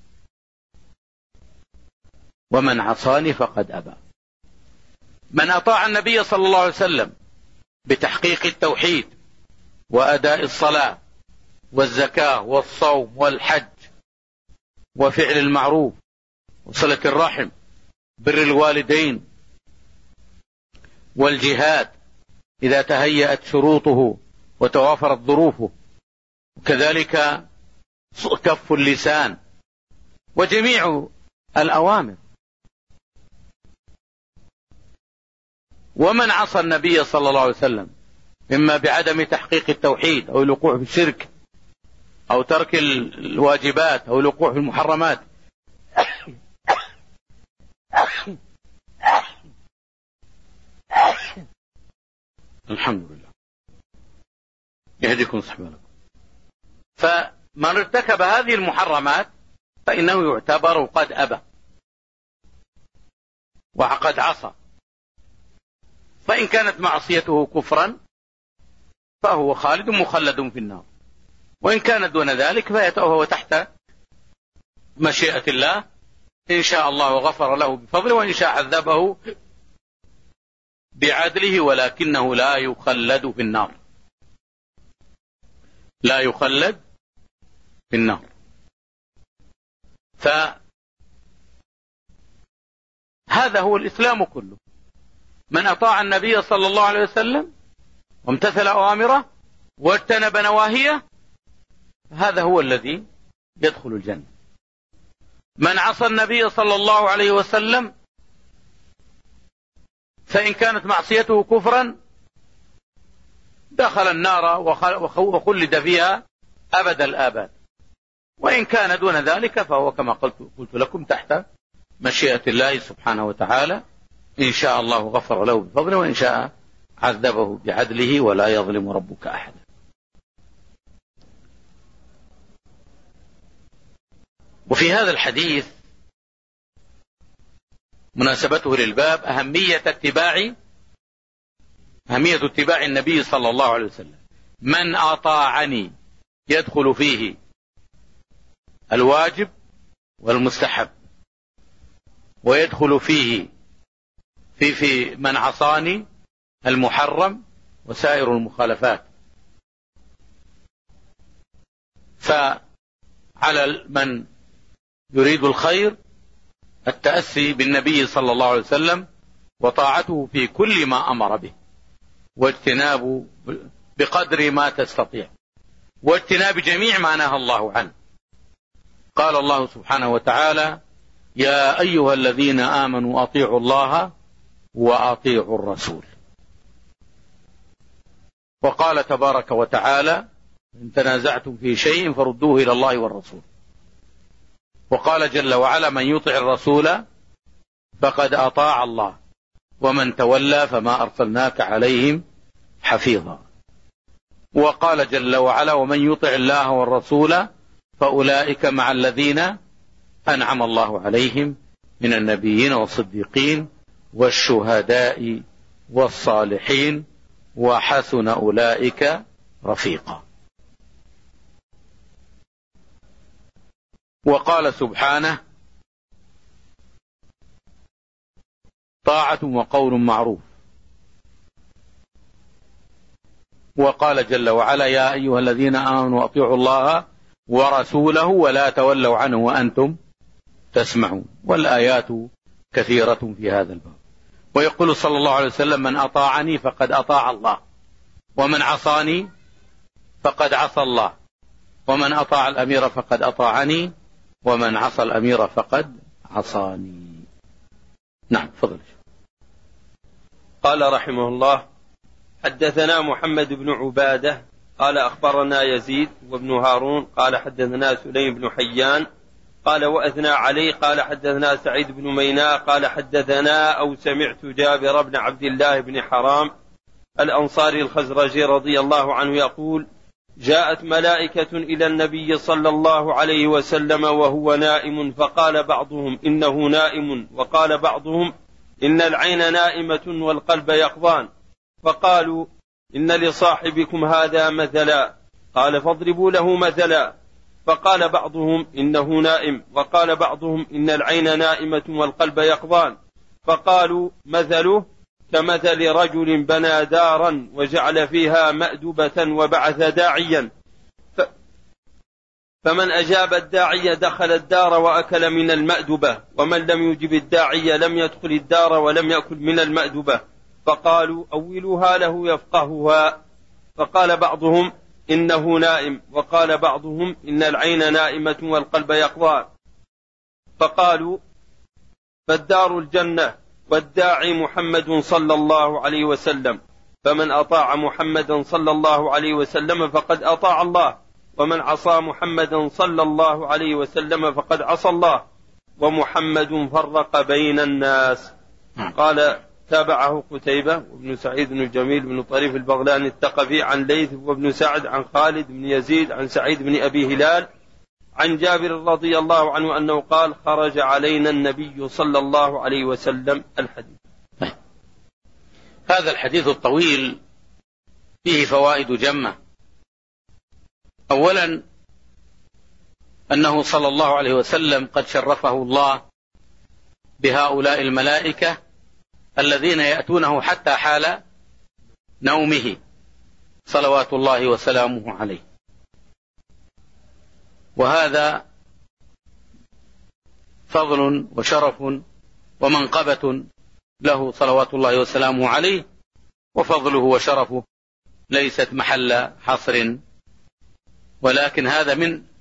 Speaker 1: ومن عصاني فقد أبى. من أطاع النبي صلى الله عليه وسلم بتحقيق التوحيد وأداء الصلاة والزكاة والصوم والحج وفعل المعروف وصلة الرحم بر الوالدين والجهاد إذا تهيأت شروطه وتوافرت ظروفه، وكذلك كف اللسان وجميع الأوامر. ومن عصى النبي صلى الله عليه وسلم إما بعدم تحقيق التوحيد أو الوقوع في الشرك أو ترك الواجبات أو الوقوع في المحرمات الحمد لله يهديكم صحبه لكم. فمن ارتكب هذه المحرمات فإنه يعتبر قد أبى وقد عصى. فإن كانت معصيته كفرا فهو خالد مخلد في النار، وإن كانت دون ذلك فهو تحت مشيئة الله، إن شاء الله غفر له بفضله وإن شاء عذبه بعدله، ولكنه لا يخلد في النار، لا يخلد في النار. فهذا هو الإسلام كله. من أطاع النبي صلى الله عليه وسلم وامتثل أوامره واجتنب نواهيه هذا هو الذي يدخل الجنة. من عصى النبي صلى الله عليه وسلم فإن كانت معصيته كفرا دخل النار وخلد فيها أبد الآباد، وإن كان دون ذلك فهو كما قلت لكم تحت مشيئة الله سبحانه وتعالى، إن شاء الله غفر له بفضله وإن شاء عذبه بعدله ولا يظلم ربك أحدا. وفي هذا الحديث مناسبته للباب أهمية اتباع النبي صلى الله عليه وسلم. من أطاعني يدخل فيه الواجب والمستحب، ويدخل فيه في من عصاني المحرم وسائر المخالفات. فعلى من يريد الخير التأسي بالنبي صلى الله عليه وسلم وطاعته في كل ما أمر به، واجتنابه بقدر ما تستطيع، واجتناب جميع ما نهى الله عنه. قال الله سبحانه وتعالى: يا أيها الذين آمنوا أطيعوا الله وأطيعوا الرسول. وقال تبارك وتعالى: إن تنازعتم في شيء فردوه إلى الله والرسول. وقال جل وعلا: من يطع الرسول فقد أطاع الله ومن تولى فما أرسلناك عليهم حفيظا. وقال جل وعلا: ومن يطع الله والرسول فأولئك مع الذين أنعم الله عليهم من النبيين والصديقين والشهداء والصالحين وحسن أولئك رفيقا. وقال سبحانه: طاعة وقول معروف. وقال جل وعلا: يا أيها الذين آمنوا أطيعوا الله ورسوله ولا تولوا عنه وأنتم تسمعون. والآيات كثيرة في هذا الباب. ويقول صلى الله عليه وسلم: من أطاعني فقد أطاع الله، ومن عصاني فقد عصى الله، ومن أطاع الأمير فقد أطاعني، ومن عصى الأمير فقد عصاني. نعم، فضل.
Speaker 2: قال رحمه الله: حدثنا محمد بن عبادة قال أخبرنا يزيد وابن هارون قال حدثنا سليم بن حيان قال وأثنى عليه قال حدثنا سعيد بن ميناء قال حدثنا أو سمعت جابر بن عبد الله بن حرام الأنصاري الخزرجي رضي الله عنه يقول جاءت ملائكة إلى النبي صلى الله عليه وسلم وهو نائم فقال بعضهم إنه نائم وقال بعضهم إن العين نائمة والقلب يقظان فقالوا إن لصاحبكم هذا مثلا قال فاضربوا له مثلا فقال بعضهم إنه نائم وقال بعضهم إن العين نائمة والقلب يقظان فقالوا مثله كمثل رجل بنى دارا وجعل فيها مأدبة وبعث داعيا فمن أجاب الداعي دخل الدار وأكل من المأدبة ومن لم يجب الداعي لم يدخل الدار ولم يأكل من المأدبة فقالوا أولوها له يفقهها فقال بعضهم إنه نائم وقال بعضهم إن العين نائمة والقلب يقظان فقالوا فالدار الجنة والداعي محمد صلى الله عليه وسلم فمن أطاع محمدا صلى الله عليه وسلم فقد أطاع الله ومن عصى محمدا صلى الله عليه وسلم فقد عصى الله ومحمد فرق بين الناس. قال تابعه قتيبة وابن سعيد بن الجميل بن طريف البغلاني الثقفي عن ليث وابن سعد عن خالد بن يزيد عن سعيد بن أبي هلال عن جابر رضي الله عنه أنه قال خرج علينا النبي صلى الله عليه وسلم. الحديث.
Speaker 1: هذا الحديث الطويل فيه فوائد جمة. أولا أنه صلى الله عليه وسلم قد شرفه الله بهؤلاء الملائكة الذين يأتونه حتى حال نومه صلوات الله وسلامه عليه، وهذا فضل وشرف ومنقبة له صلوات الله وسلامه عليه، وفضله وشرفه ليست محل حصر، ولكن هذا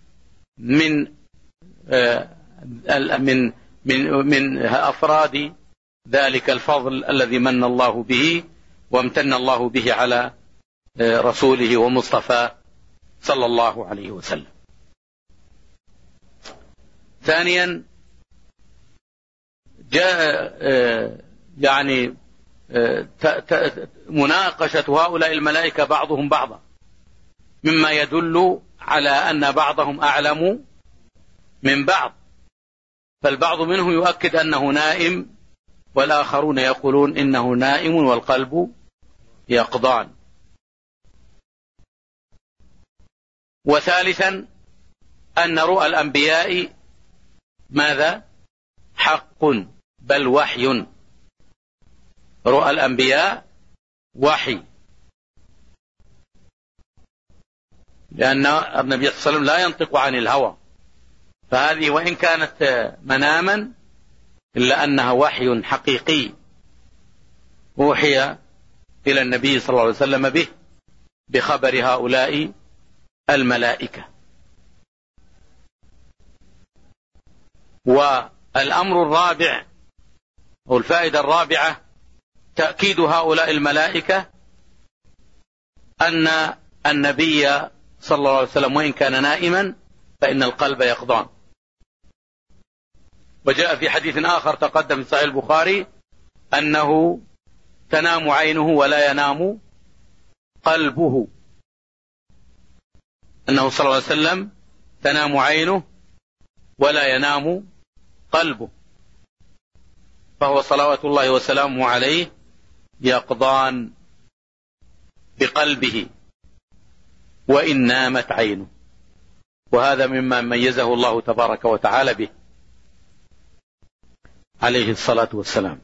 Speaker 1: من أفراد ذلك الفضل الذي من الله به وامتن الله به على رسوله ومصطفى صلى الله عليه وسلم. ثانيا جاء مناقشة هؤلاء الملائكة بعضهم بعضا مما يدل على أن بعضهم أعلم من بعض، فالبعض منهم يؤكد أنه نائم والآخرون يقولون إنه نائم والقلب يقظان. وثالثا أن رؤى الأنبياء ماذا؟ حق بل وحي. رؤى الأنبياء وحي، لأن النبي صلى الله عليه وسلم لا ينطق عن الهوى، فهذه وإن كانت مناما إلا أنها وحي حقيقي أوحي إلى النبي صلى الله عليه وسلم به بخبر هؤلاء الملائكة. والأمر الرابع أو الفائدة الرابعة تأكيد هؤلاء الملائكة أن النبي صلى الله عليه وسلم وإن كان نائما فإن القلب يقظان. وجاء في حديث آخر تقدم في صحيح البخاري أنه تنام عينه ولا ينام قلبه، أنه صلى الله عليه وسلم تنام عينه ولا ينام قلبه، فهو صلوات الله وسلامه عليه يقظان بقلبه وإن نامت عينه، وهذا مما ميزه الله تبارك وتعالى به عليه الصلاة والسلام.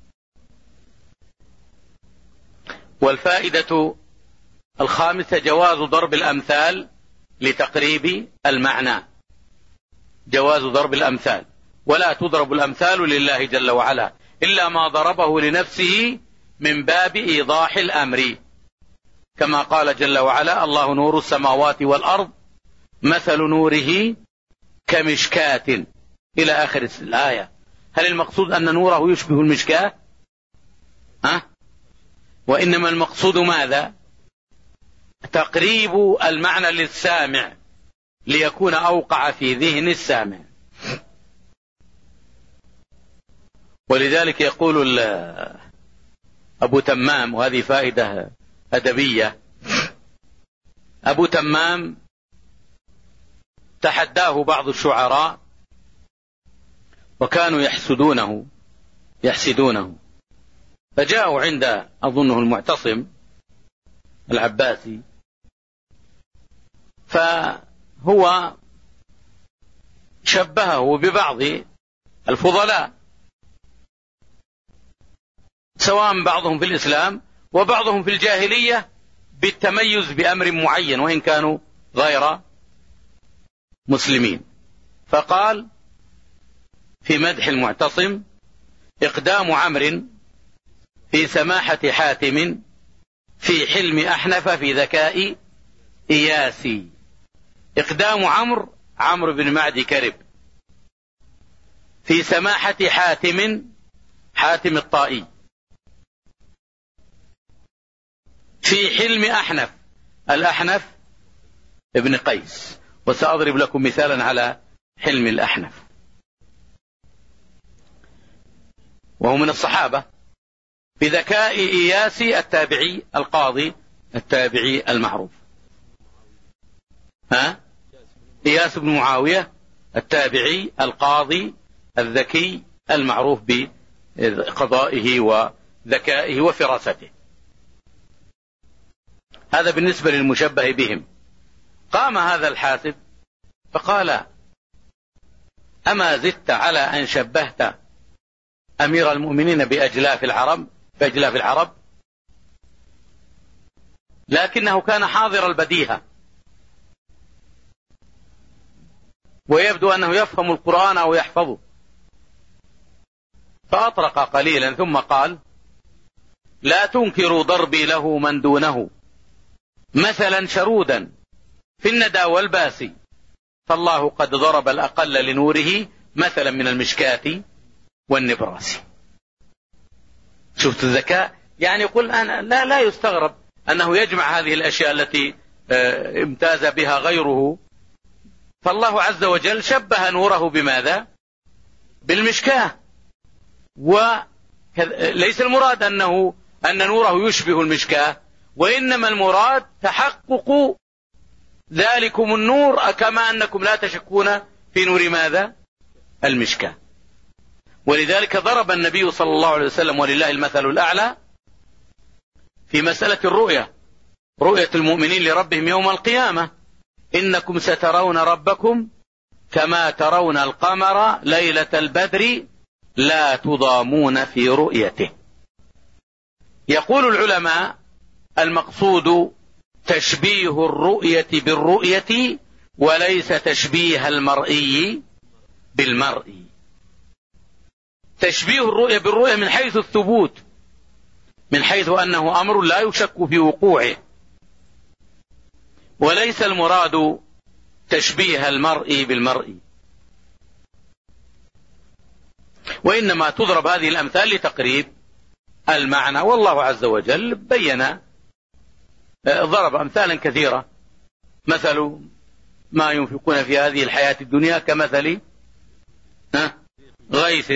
Speaker 1: والفائدة الخامسة جواز ضرب الأمثال لتقريب المعنى، جواز ضرب الأمثال، ولا تضرب الأمثال لله جل وعلا إلا ما ضربه لنفسه من باب إيضاح الأمر، كما قال جل وعلا الله نور السماوات والأرض مثل نوره كمشكاة إلى آخر الآية. هل المقصود أن نوره يشبه المشكاة؟ وإنما المقصود ماذا؟ تقريب المعنى للسامع ليكون أوقع في ذهن السامع. ولذلك يقول أبو تمام، وهذه فائدة أدبية، أبو تمام تحداه بعض الشعراء وكانوا يحسدونه، فجاءوا عند أظنه المعتصم العباسي، فهو شبهه ببعض الفضلاء، سواء بعضهم في الإسلام وبعضهم في الجاهلية، بالتميز بأمر معين وإن كانوا غير مسلمين. فقال في مدح المعتصم: إقدام عمرو في سماحة حاتم، في حلم أحنف، في ذكاء إياسي. إقدام عمرو بن معدي كرب، في سماحة حاتم الطائي، في حلم أحنف، الأحنف ابن قيس، وسأضرب لكم مثالا على حلم الأحنف، وهو من الصحابة. في ذكاء إياسي التابعي القاضي التابعي المعروف، إياس بن معاوية التابعي القاضي الذكي المعروف بقضائه وذكائه وفراسته. هذا بالنسبة للمشبه بهم. قام هذا الحاسب فقال: أما زدت على أن شبهت أمير المؤمنين بأجلاف العرب؟ لكنه كان حاضر البديهة، ويبدو أنه يفهم القرآن أو يحفظه، فأطرق قليلا ثم قال: لا تنكروا ضربي له من دونه، مثلا شرودا في الندى والباسي، فالله قد ضرب الأقل لنوره مثلا من المشكاة والنبراس. شفت الذكاء؟ يعني يقول أنا لا يستغرب أنه يجمع هذه الأشياء التي امتاز بها غيره، فالله عز وجل شبه نوره بماذا؟ بالمشكاة. وليس المراد أن نوره يشبه المشكاة، وإنما المراد تحقق ذلكم النور، كما أنكم لا تشكون في نور ماذا؟ المشكاة. ولذلك ضرب النبي صلى الله عليه وسلم، ولله المثل الأعلى، في مسألة رؤية المؤمنين لربهم يوم القيامة: إنكم سترون ربكم كما ترون القمر ليلة البدر لا تضامون في رؤيته. يقول العلماء: المقصود تشبيه الرؤية بالرؤية، وليس تشبيه المرئي بالمرئي. تشبيه الرؤية بالرؤية من حيث الثبوت، من حيث أنه أمر لا يشك في وقوعه، وليس المراد تشبيه المرئي بالمرئي. وإنما تضرب هذه الأمثال لتقريب المعنى، والله عز وجل ضرب أمثالا كثيرة. مثل ما ينفقون في هذه الحياة الدنيا كمثل غيث،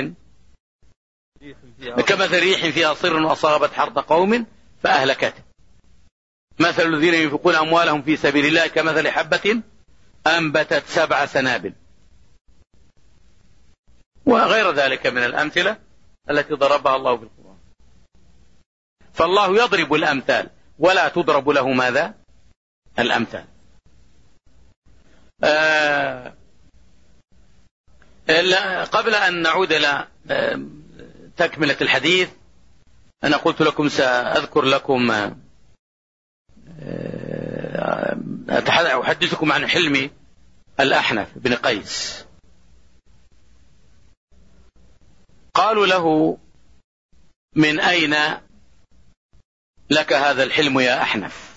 Speaker 1: كمثل ريح فيها صر أصابت حرث قوم فأهلكته. مثل الذين ينفقون أموالهم في سبيل الله كمثل حبة أنبتت 7 سنابل، وغير ذلك من الأمثلة التي ضربها الله في القرآن. فالله يضرب الأمثال ولا تضرب له ماذا؟ الأمثال. قبل أن نعود إلى تكملة الحديث، أنا قلت لكم سأذكر لكم أحدثكم عن حلم الأحنف بن قيس. قالوا له: من أين لك هذا الحلم يا أحنف؟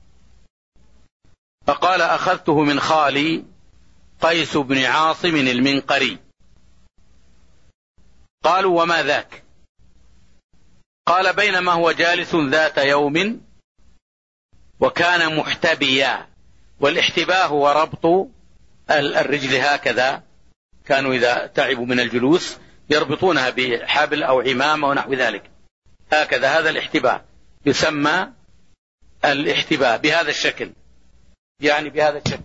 Speaker 1: فقال: أخذته من خالي قيس بن عاصم المنقري. قالوا: وما ذاك؟ قال بينما هو جالس ذات يوم وكان محتبيا، والاحتباء هو ربط الرجل هكذا، كانوا إذا تعبوا من الجلوس يربطونها بحبل أو عمامة ونحو ذلك هكذا، هذا الاحتباء يسمى الاحتباء بهذا الشكل، يعني بهذا الشكل،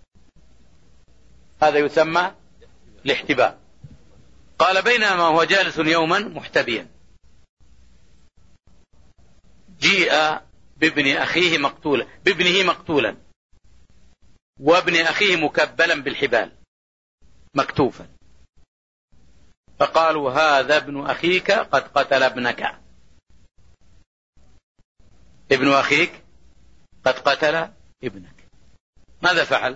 Speaker 1: هذا يسمى الاحتباء. قال بينما هو جالس يوما محتبيا جيء بابنه مقتولا وابن أخيه مكبلا بالحبال مكتوفا، فقالوا هذا ابن أخيك قد قتل ابنك، ابن أخيك قد قتل ابنك. ماذا فعل؟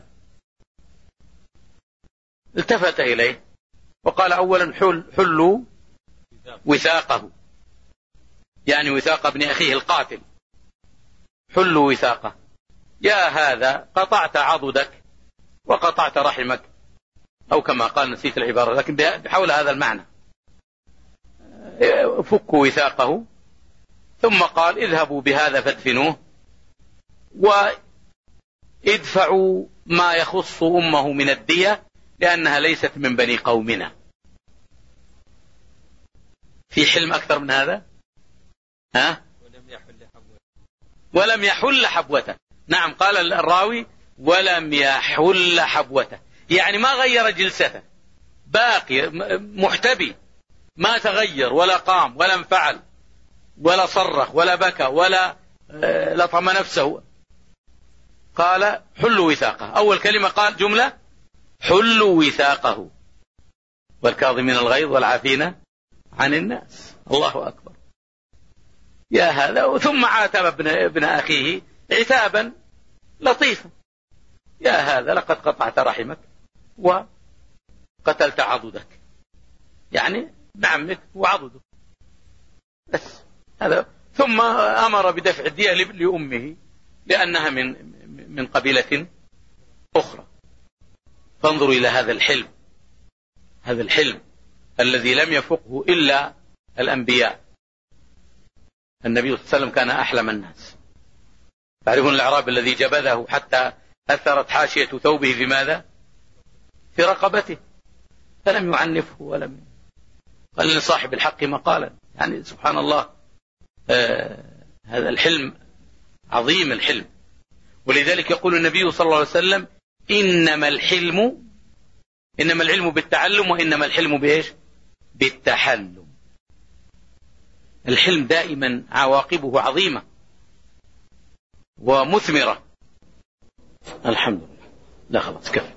Speaker 1: التفت إليه وقال أولا حلوا وثاقه، يعني وثاق ابن أخيه القاتل، حلوا وثاقه، يا هذا قطعت عضدك وقطعت رحمك، أو كما قال، نسيت العبارة لكن بحول هذا المعنى، فكوا وثاقه. ثم قال اذهبوا بهذا فادفنوه وادفعوا ما يخص أمه من الدية لأنها ليست من بني قومنا. في حلم أكثر من هذا؟ ولم يحل حبوته. نعم، قال الراوي ولم يحل حبوته، يعني ما غير جلسته، باقي محتبي، ما تغير ولا قام ولا انفعل ولا صرخ ولا بكى ولا لطم نفسه. قال حلوا وثاقه، أول كلمة قال جملة حلوا وثاقه والكاظمين الغيظ والعافين عن الناس. الله أكبر، يا هذا. ثم عاتب ابن أخيه عتابا لطيفا، يا هذا لقد قطعت رحمك وقتلت عضدك، يعني بعمك وعضدك بس هذا. ثم أمر بدفع الدية لأمه لأنها من قبيلة أخرى. فانظروا إلى هذا الحلم، هذا الحلم الذي لم يفقه إلا الأنبياء. النبي صلى الله عليه وسلم كان أحلم الناس. تعرفون الأعراب الذي جبذه حتى أثرت حاشية ثوبه في ماذا؟ في رقبته، فلم يعنفه ولم قال لصاحب الحق مقالا. يعني سبحان الله، هذا الحلم عظيم الحلم. ولذلك يقول النبي صلى الله عليه وسلم إنما العلم بالتعلم وإنما الحلم بإيش؟ بالتحلم. الحلم دائما عواقبه عظيمة ومثمرة. الحمد لله، لا خلاص كفى.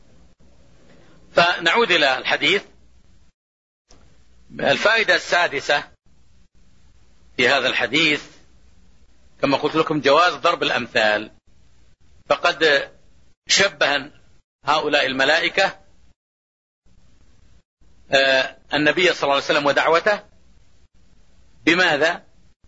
Speaker 1: فنعود إلى الحديث. الفائدة السادسة في هذا الحديث كما قلت لكم جواز ضرب الأمثال. فقد شبه هؤلاء الملائكة النبي صلى الله عليه وسلم ودعوته بماذا؟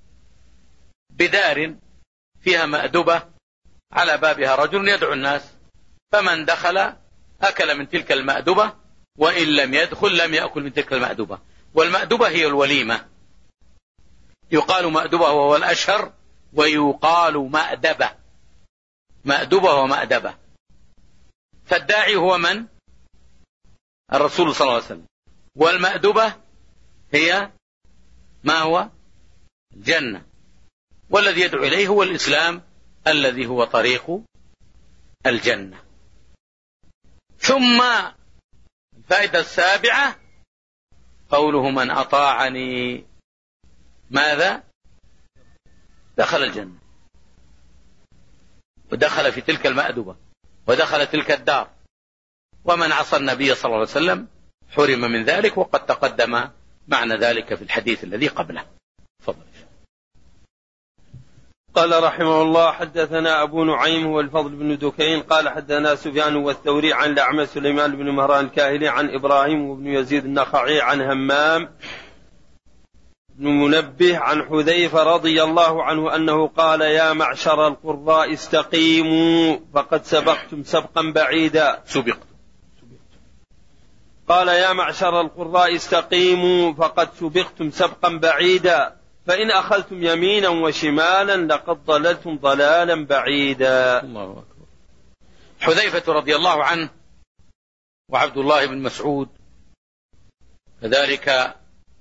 Speaker 1: بدار فيها مأدبة على بابها رجل يدعو الناس، فمن دخل أكل من تلك المأدبة وإن لم يدخل لم يأكل من تلك المأدبة. والمأدبة هي الوليمة، يقال مأدبة وهو الأشهر، ويقال مأدبة، مأدبة ومأدبة. فالداعي هو من؟ الرسول صلى الله عليه وسلم. والمأدبة هي ما هو؟ الجنة. والذي يدعو إليه هو الإسلام الذي هو طريق الجنة. ثم الفائدة السابعة قوله من أطاعني ماذا؟ دخل الجنة، ودخل في تلك المأدبة ودخل تلك الدار. ومن عصى النبي صلى الله عليه وسلم حرم من ذلك، وقد تقدم معنى ذلك في الحديث الذي قبله. فضل.
Speaker 2: قال رحمه الله حدثنا أبو نعيم والفضل بن دكين قال حدثنا سفيان والثوري عن الأعمش سليمان بن مهران الكاهلي عن إبراهيم بن يزيد النخعي عن همام بن منبه عن حذيفة رضي الله عنه أنه قال يا معشر القراء استقيموا فقد سبقتم سبقا بعيدا. قال يا معشر القراء استقيموا فقد سبقتم سبقا بعيدا. فإن أخذتم يمينا وشمالا لقد ضللتم ضلالا بعيدا.
Speaker 1: الله أكبر. حذيفة رضي الله عنه وعبد الله بن مسعود كذلك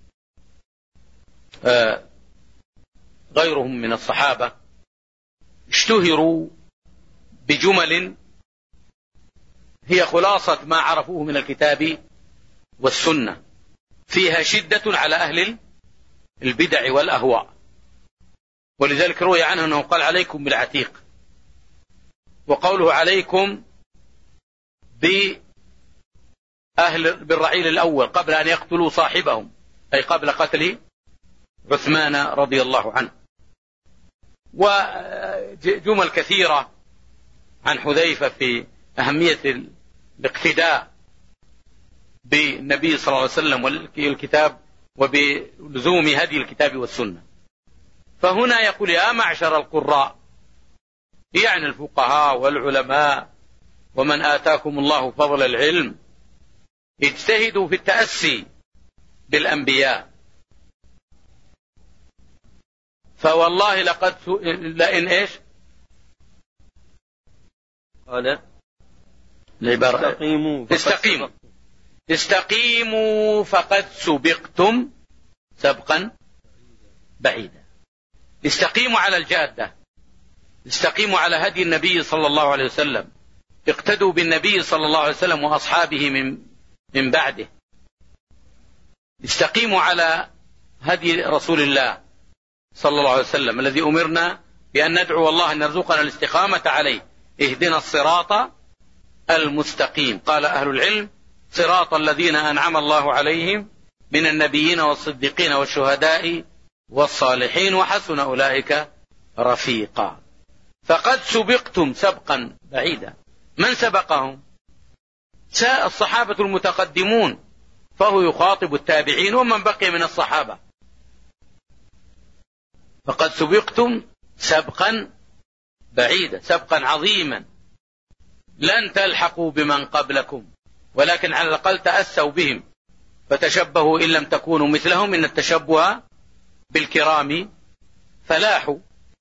Speaker 1: غيرهم من الصحابة اشتهروا بجمل هي خلاصة ما عرفوه من الكتاب والسنة، فيها شدة على أهل البدع والأهواء. ولذلك روي عنه أنه قال عليكم بالعتيق، وقوله عليكم بالرعيل الأول قبل أن يقتلوا صاحبهم، أي قبل قتل عثمان رضي الله عنه. وجمل كثيرة عن حذيفة في أهمية الاقتداء بالنبي صلى الله عليه وسلم والكتاب وبلزوم هدي الكتاب والسنة. فهنا يقول يا معشر القراء، يعني الفقهاء والعلماء ومن آتاكم الله فضل العلم، اجتهدوا في التأسي بالأنبياء، فوالله لئن ايش
Speaker 2: قال
Speaker 1: استقيموا فقد سبقتم سبقا بعيدا. استقيموا على الجادة، استقيموا على هدي النبي صلى الله عليه وسلم، اقتدوا بالنبي صلى الله عليه وسلم وأصحابه من بعده، استقيموا على هدي رسول الله صلى الله عليه وسلم الذي أمرنا بأن ندعو الله أن يرزقنا الاستقامة عليه. اهدنا الصراط المستقيم. قال أهل العلم صراط الذين أنعم الله عليهم من النبيين والصديقين والشهداء والصالحين وحسن أولئك رفيقا. فقد سبقتم سبقا بعيدا. من سبقهم؟ الصحابة المتقدمون، فهو يخاطب التابعين ومن بقي من الصحابة. فقد سبقتم سبقا بعيدا، سبقا عظيما، لن تلحقوا بمن قبلكم، ولكن على الأقل تأسوا بهم، فتشبهوا إن لم تكونوا مثلهم، إن التشبه بالكرام فلاح.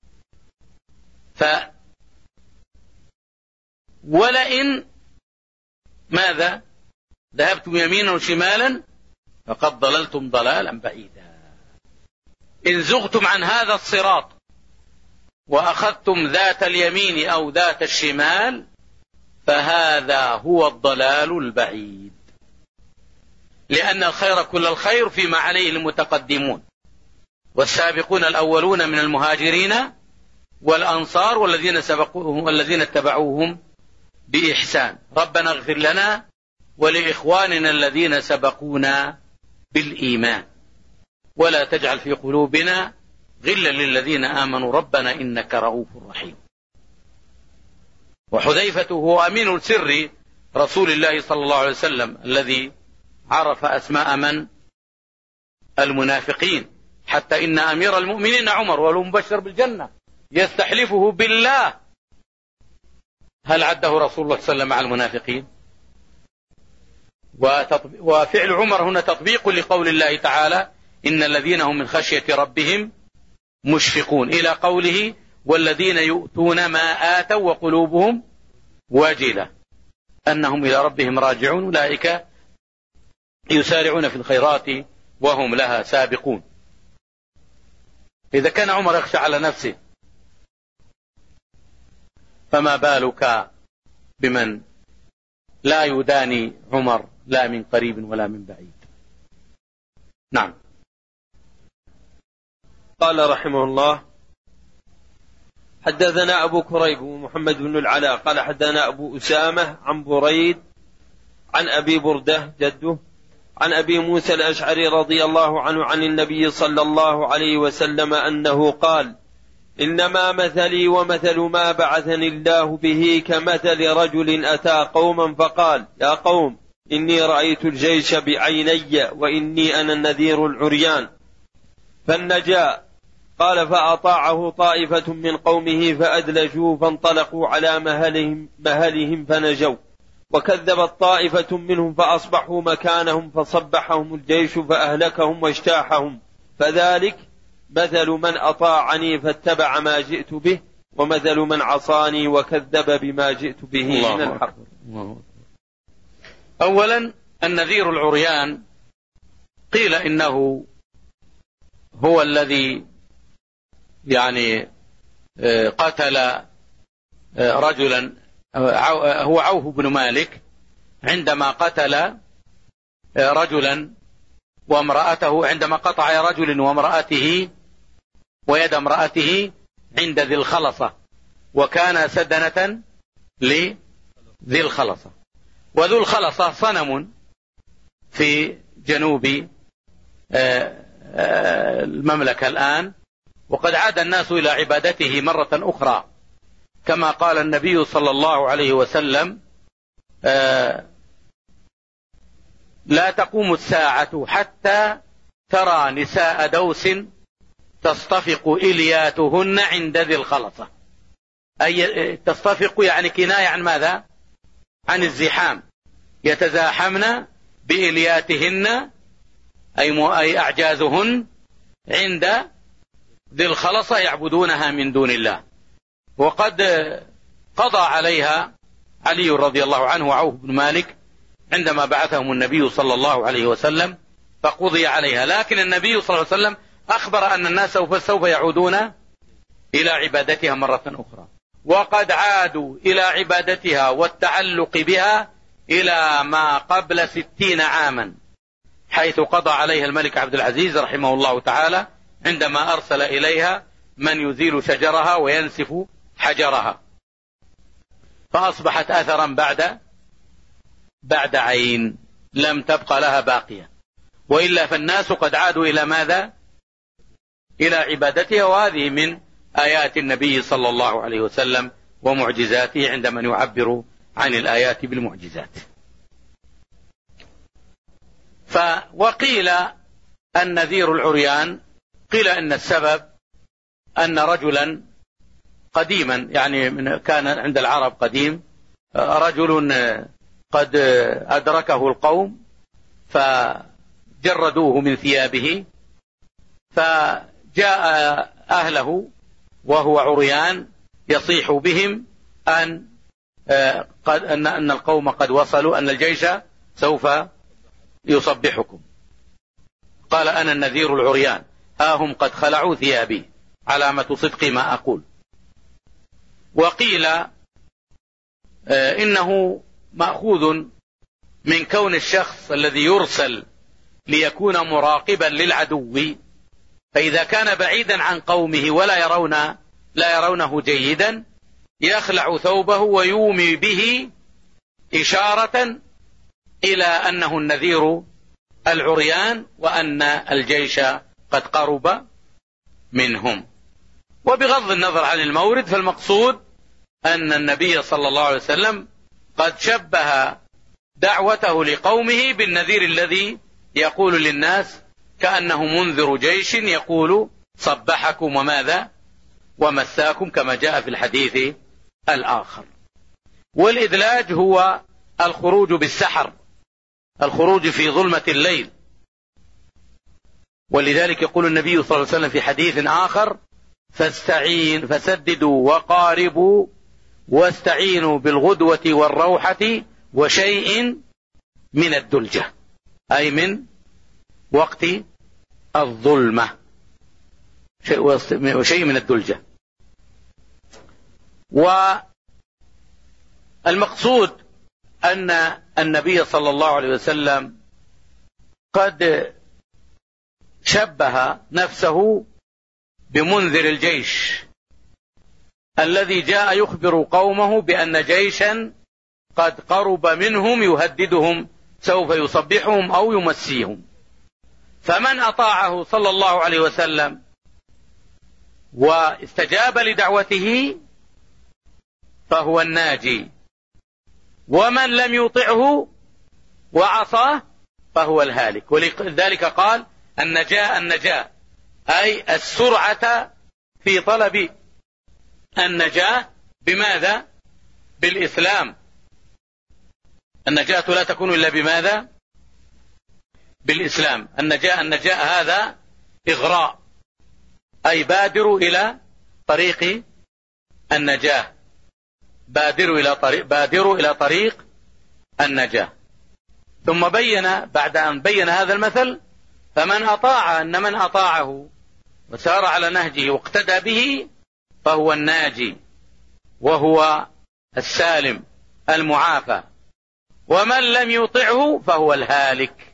Speaker 1: ولئن ماذا ذهبتم يمينا وشمالا فقد ضللتم ضلالا بعيدا. إن زغتم عن هذا الصراط وأخذتم ذات اليمين أو ذات الشمال فهذا هو الضلال البعيد، لأن الخير كل الخير فيما عليه المتقدمون والسابقون الأولون من المهاجرين والأنصار والذين سبقوهم والذين اتبعوهم بإحسان. ربنا اغفر لنا ولإخواننا الذين سبقونا بالإيمان ولا تجعل في قلوبنا غلا للذين آمنوا ربنا إنك رؤوف رحيم. وحذيفة هو أمين سر رسول الله صلى الله عليه وسلم الذي عرف أسماء من المنافقين، حتى إن أمير المؤمنين عمر والمبشر بالجنة يستحلفه بالله. هل عده رسول الله صلى الله عليه وسلم مع المنافقين؟ وفعل عمر هنا تطبيق لقول الله تعالى إن الذين هم من خشية ربهم مشفقون، إلى قوله والذين يؤتون ما آتوا وقلوبهم واجلة أنهم إلى ربهم راجعون أولئك يسارعون في الخيرات وهم لها سابقون. إذا كان عمر يخشى على نفسه فما بالك بمن لا يداني عمر لا من قريب ولا من بعيد. نعم.
Speaker 2: قال رحمه الله حدثنا أبو كريب ومحمد بن العلاء قال حدثنا أبو أسامة عن بريد عن أبي بردة جده عن أبي موسى الأشعري رضي الله عنه عن النبي صلى الله عليه وسلم أنه قال إنما مثلي ومثل ما بعثني الله به كمثل رجل أتى قوما فقال يا قوم إني رأيت الجيش بعيني وإني أنا النذير العريان فالنجا. قال فأطاعه طائفة من قومه فأدلجوا فانطلقوا على مهلهم فنجوا، وكذبت طائفة منهم فأصبحوا مكانهم فصبحهم الجيش فأهلكهم واجتاحهم. فذلك مثل من أطاعني فاتبع ما جئت به ومثل من عصاني وكذب بما جئت به من الحق.
Speaker 1: أولا النذير العريان قيل إنه هو الذي قتل رجلا، هو عوف بن مالك، عندما قتل رجلا وامرأته، عندما قطع رجل وامرأته ويد امرأته عند ذي الخلصة، وكان سدنة لذي الخلصة. وذو الخلصة صنم في جنوب المملكة الآن، وقد عاد الناس إلى عبادته مرة أخرى، كما قال النبي صلى الله عليه وسلم: لا تقوم الساعة حتى ترى نساء دوس تصطفق إلياتهن عند ذي الخلصة. أي تصطفق يعني كناية عن ماذا؟ عن الزحام، يتزاحمن بإلياتهن أي أعجازهن عند ذي الخلصة يعبدونها من دون الله. وقد قضى عليها علي رضي الله عنه وعوف بن مالك عندما بعثهم النبي صلى الله عليه وسلم فقضي عليها، لكن النبي صلى الله عليه وسلم أخبر أن الناس سوف يعودون إلى عبادتها مرة أخرى، وقد عادوا إلى عبادتها والتعلق بها إلى ما قبل 60 عاما، حيث قضى عليها الملك عبد العزيز رحمه الله تعالى عندما أرسل إليها من يزيل شجرها وينسف حجرها، فأصبحت أثرا بعد عين، لم تبقى لها باقية، وإلا فالناس قد عادوا إلى ماذا؟ إلى عبادتها. وهذه من آيات النبي صلى الله عليه وسلم ومعجزاته عندما يعبر عن الآيات بالمعجزات. وقيل النذير العريان، قيل أن السبب أن رجلا قديما، كان عند العرب قديم رجل قد أدركه القوم فجردوه من ثيابه، فجاء أهله وهو عريان يصيح بهم أن القوم قد وصلوا، أن الجيش سوف يصبحكم. قال: أنا النذير العريان، ها هم قد خلعوا ثيابي، علامة صدق ما أقول. وقيل إنه مأخوذ من كون الشخص الذي يرسل ليكون مراقبا للعدو، فإذا كان بعيدا عن قومه لا يرونه جيدا، يخلع ثوبه ويومي به إشارة إلى أنه النذير العريان وأن الجيش قد قرب منهم. وبغض النظر عن المورد، فالمقصود أن النبي صلى الله عليه وسلم قد شبه دعوته لقومه بالنذير الذي يقول للناس كأنه منذر جيش يقول: صبحكم وماذا ومساكم، كما جاء في الحديث الآخر. والإدلاج هو الخروج بالسحر، الخروج في ظلمة الليل، ولذلك يقول النبي صلى الله عليه وسلم في حديث آخر: فسددوا وقاربوا واستعينوا بالغدوة والروحة وشيء من الدلجة، أي من وقت الظلمة، وشيء من الدلجة. والمقصود أن النبي صلى الله عليه وسلم قد شبه نفسه بمنذر الجيش الذي جاء يخبر قومه بأن جيشا قد قرب منهم يهددهم، سوف يصبحهم أو يمسيهم. فمن أطاعه صلى الله عليه وسلم واستجاب لدعوته فهو الناجي، ومن لم يطعه وعصاه فهو الهالك. ولذلك قال: النجاة أي السرعة في طلب النجاة. بماذا؟ بالإسلام. النجاة لا تكون إلا بماذا؟ بالإسلام. النجاة هذا إغراء، أي بادروا إلى طريق النجاة، بادروا إلى طريق النجاة. ثم بين بعد أن بين هذا المثل فمن أطاع أن من أطاعه وسار على نهجه واقتدى به فهو الناجي وهو السالم المعافى، ومن لم يطعه فهو الهالك.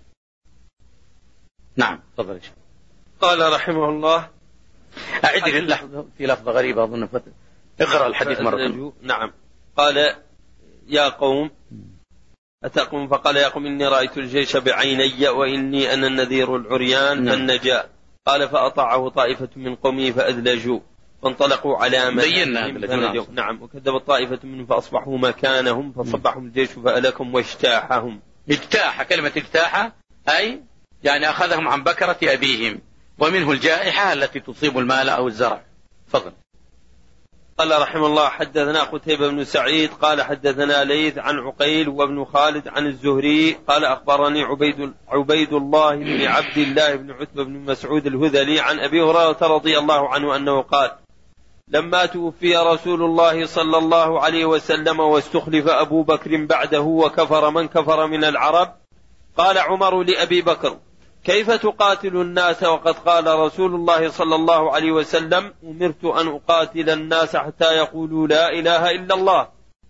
Speaker 1: نعم تفضل.
Speaker 2: قال رحمه الله
Speaker 1: أعد في لفظة غريبة أظن اقرأ الحديث مرة.
Speaker 2: نعم. قال يا قوم أتقوم فقال يا قوم إني رأيت الجيش بعيني وإني أنا النذير العريان فالنجاء. قال فأطاعه طائفة من قومه فأدلجوا فانطلقوا على منهجهم. نعم. وكذب طائفة منهم فأصبحوا مكانهم فصبحهم الجيش فألكم واجتاحهم.
Speaker 1: اجتاح، كلمة اجتاح أي يعني أخذهم عن بكرة أبيهم، ومنه الجائحة التي تصيب المال أو الزرع. فضل.
Speaker 2: قال رحمه الله حدثنا قتيبة بن سعيد قال حدثنا ليث عن عقيل وابن خالد عن الزهري قال أخبرني عبيد الله بن عبد الله بن عتبة بن مسعود الهذلي عن أبي هريرة رضي الله عنه أنه قال لما توفي رسول الله صلى الله عليه وسلم واستخلف أبو بكر بعده وكفر من كفر من العرب، قال عمر لأبي بكر كيف تقاتل الناس وقد قال رسول الله صلى الله عليه وسلم أمرت أن أقاتل الناس حتى يقولوا لا إله إلا الله،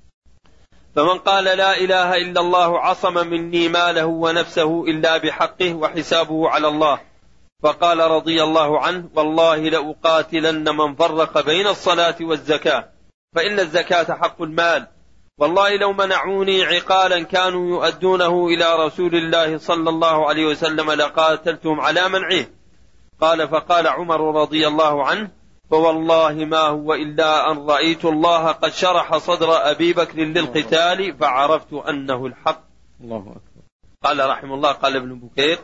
Speaker 2: فمن قال لا إله إلا الله عصم مني ماله ونفسه إلا بحقه وحسابه على الله. فقال رضي الله عنه والله لأقاتلن من فرق بين الصلاة والزكاة فإن الزكاة حق المال، والله لو منعوني عقالا كانوا يؤدونه إلى رسول الله صلى الله عليه وسلم لقاتلتهم على منعه. قال فقال عمر رضي الله عنه فوالله ما هو إلا أن رأيت الله قد شرح صدر أبي بكر للقتال فعرفت أنه الحق.
Speaker 1: الله أكبر.
Speaker 2: قال رحمه الله قال ابن بكير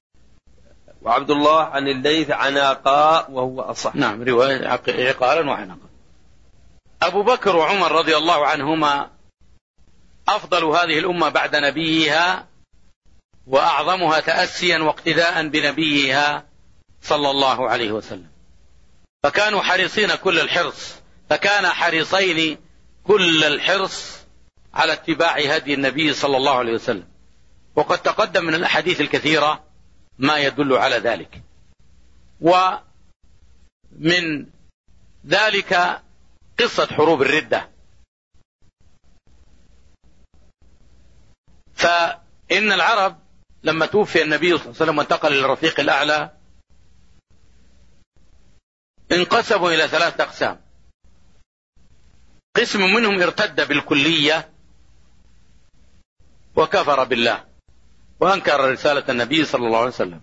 Speaker 2: وعبد الله عن الليث عناقاء وهو أصح.
Speaker 1: نعم رواية عقالا وعناقا. أبو بكر وعمر رضي الله عنهما أفضل هذه الأمة بعد نبيها وأعظمها تأسيا واقتداء بنبيها صلى الله عليه وسلم، فكانوا حريصين كل الحرص، فكان حريصين كل الحرص على اتباع هدي النبي صلى الله عليه وسلم، وقد تقدم من الأحاديث الكثيرة ما يدل على ذلك. ومن ذلك قصة حروب الردة، فإن العرب لما توفي النبي صلى الله عليه وسلم وانتقل إلى الرفيق الأعلى انقسموا إلى 3 أقسام. قسم منهم ارتد بالكلية وكفر بالله وأنكر رسالة النبي صلى الله عليه وسلم،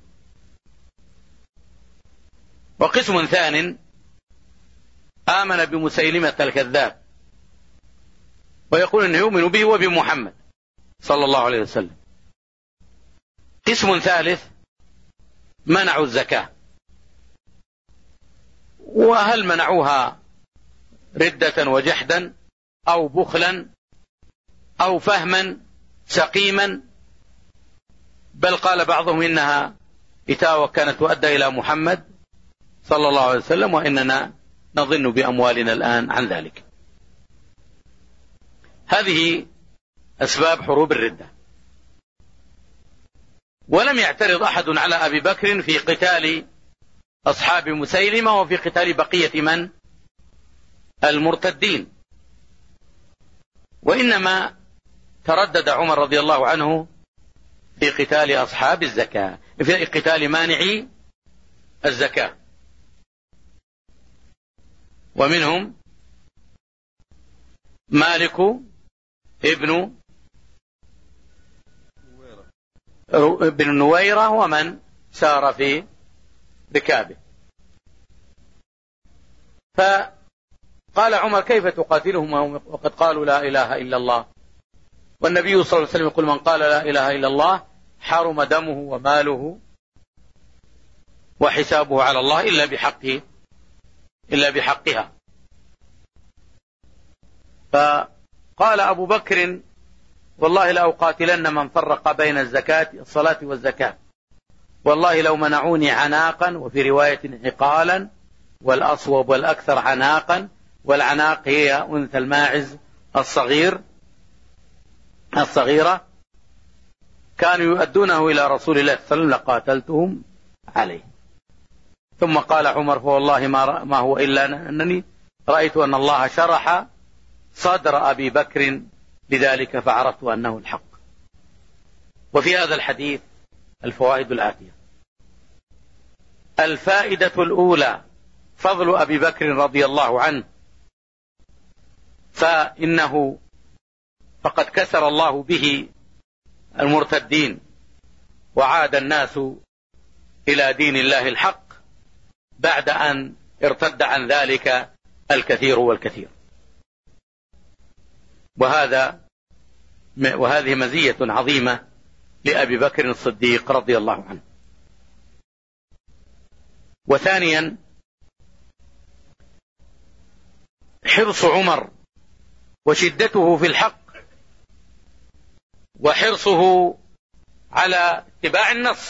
Speaker 1: وقسم ثان آمن بمسيلمة الكذاب ويقول أنه يؤمن به وبمحمد صلى الله عليه وسلم. قسم ثالث منعوا الزكاة، وهل منعوها ردة وجحدا أو بخلا أو فهما سقيما، بل قال بعضهم إنها إتاوة كانت تؤدى إلى محمد صلى الله عليه وسلم وإننا نظن بأموالنا الآن عن ذلك. هذه أسباب حروب الردة. ولم يعترض أحد على أبي بكر في قتال أصحاب مسيلمة وفي قتال بقية من المرتدين، وإنما تردد عمر رضي الله عنه في قتال أصحاب الزكاة، في قتال مانعي الزكاة، ومنهم مالك ابن نويرة ومن سار في ركابه. فقال عمر كيف تقاتلهم وقد قالوا لا إله إلا الله، والنبي صلى الله عليه وسلم يقول من قال لا إله إلا الله حرم دمه وماله وحسابه على الله إلا بحقها. فقال أبو بكر والله لأقاتلن من فرق بين الصلاة والزكاة، والله لو منعوني عناقا وفي رواية عقالا والأصوب والأكثر عناقا، والعناق هي أنثى الماعز الصغيرة، كانوا يؤدونه إلى رسول الله صلى الله عليه وسلم لقاتلتهم عليه. ثم قال عمر: فوالله ما هو إلا أنني رأيت أن الله شرح صدر أبي بكر لذلك فعرفت أنه الحق. وفي هذا الحديث الفوائد الآتية: الفائدة الأولى فضل أبي بكر رضي الله عنه، فقد كسر الله به المرتدين وعاد الناس إلى دين الله الحق بعد أن ارتد عن ذلك الكثير والكثير. وهذه مزية عظيمة لأبي بكر الصديق رضي الله عنه. وثانيا حرص عمر وشدته في الحق وحرصه على اتباع النص،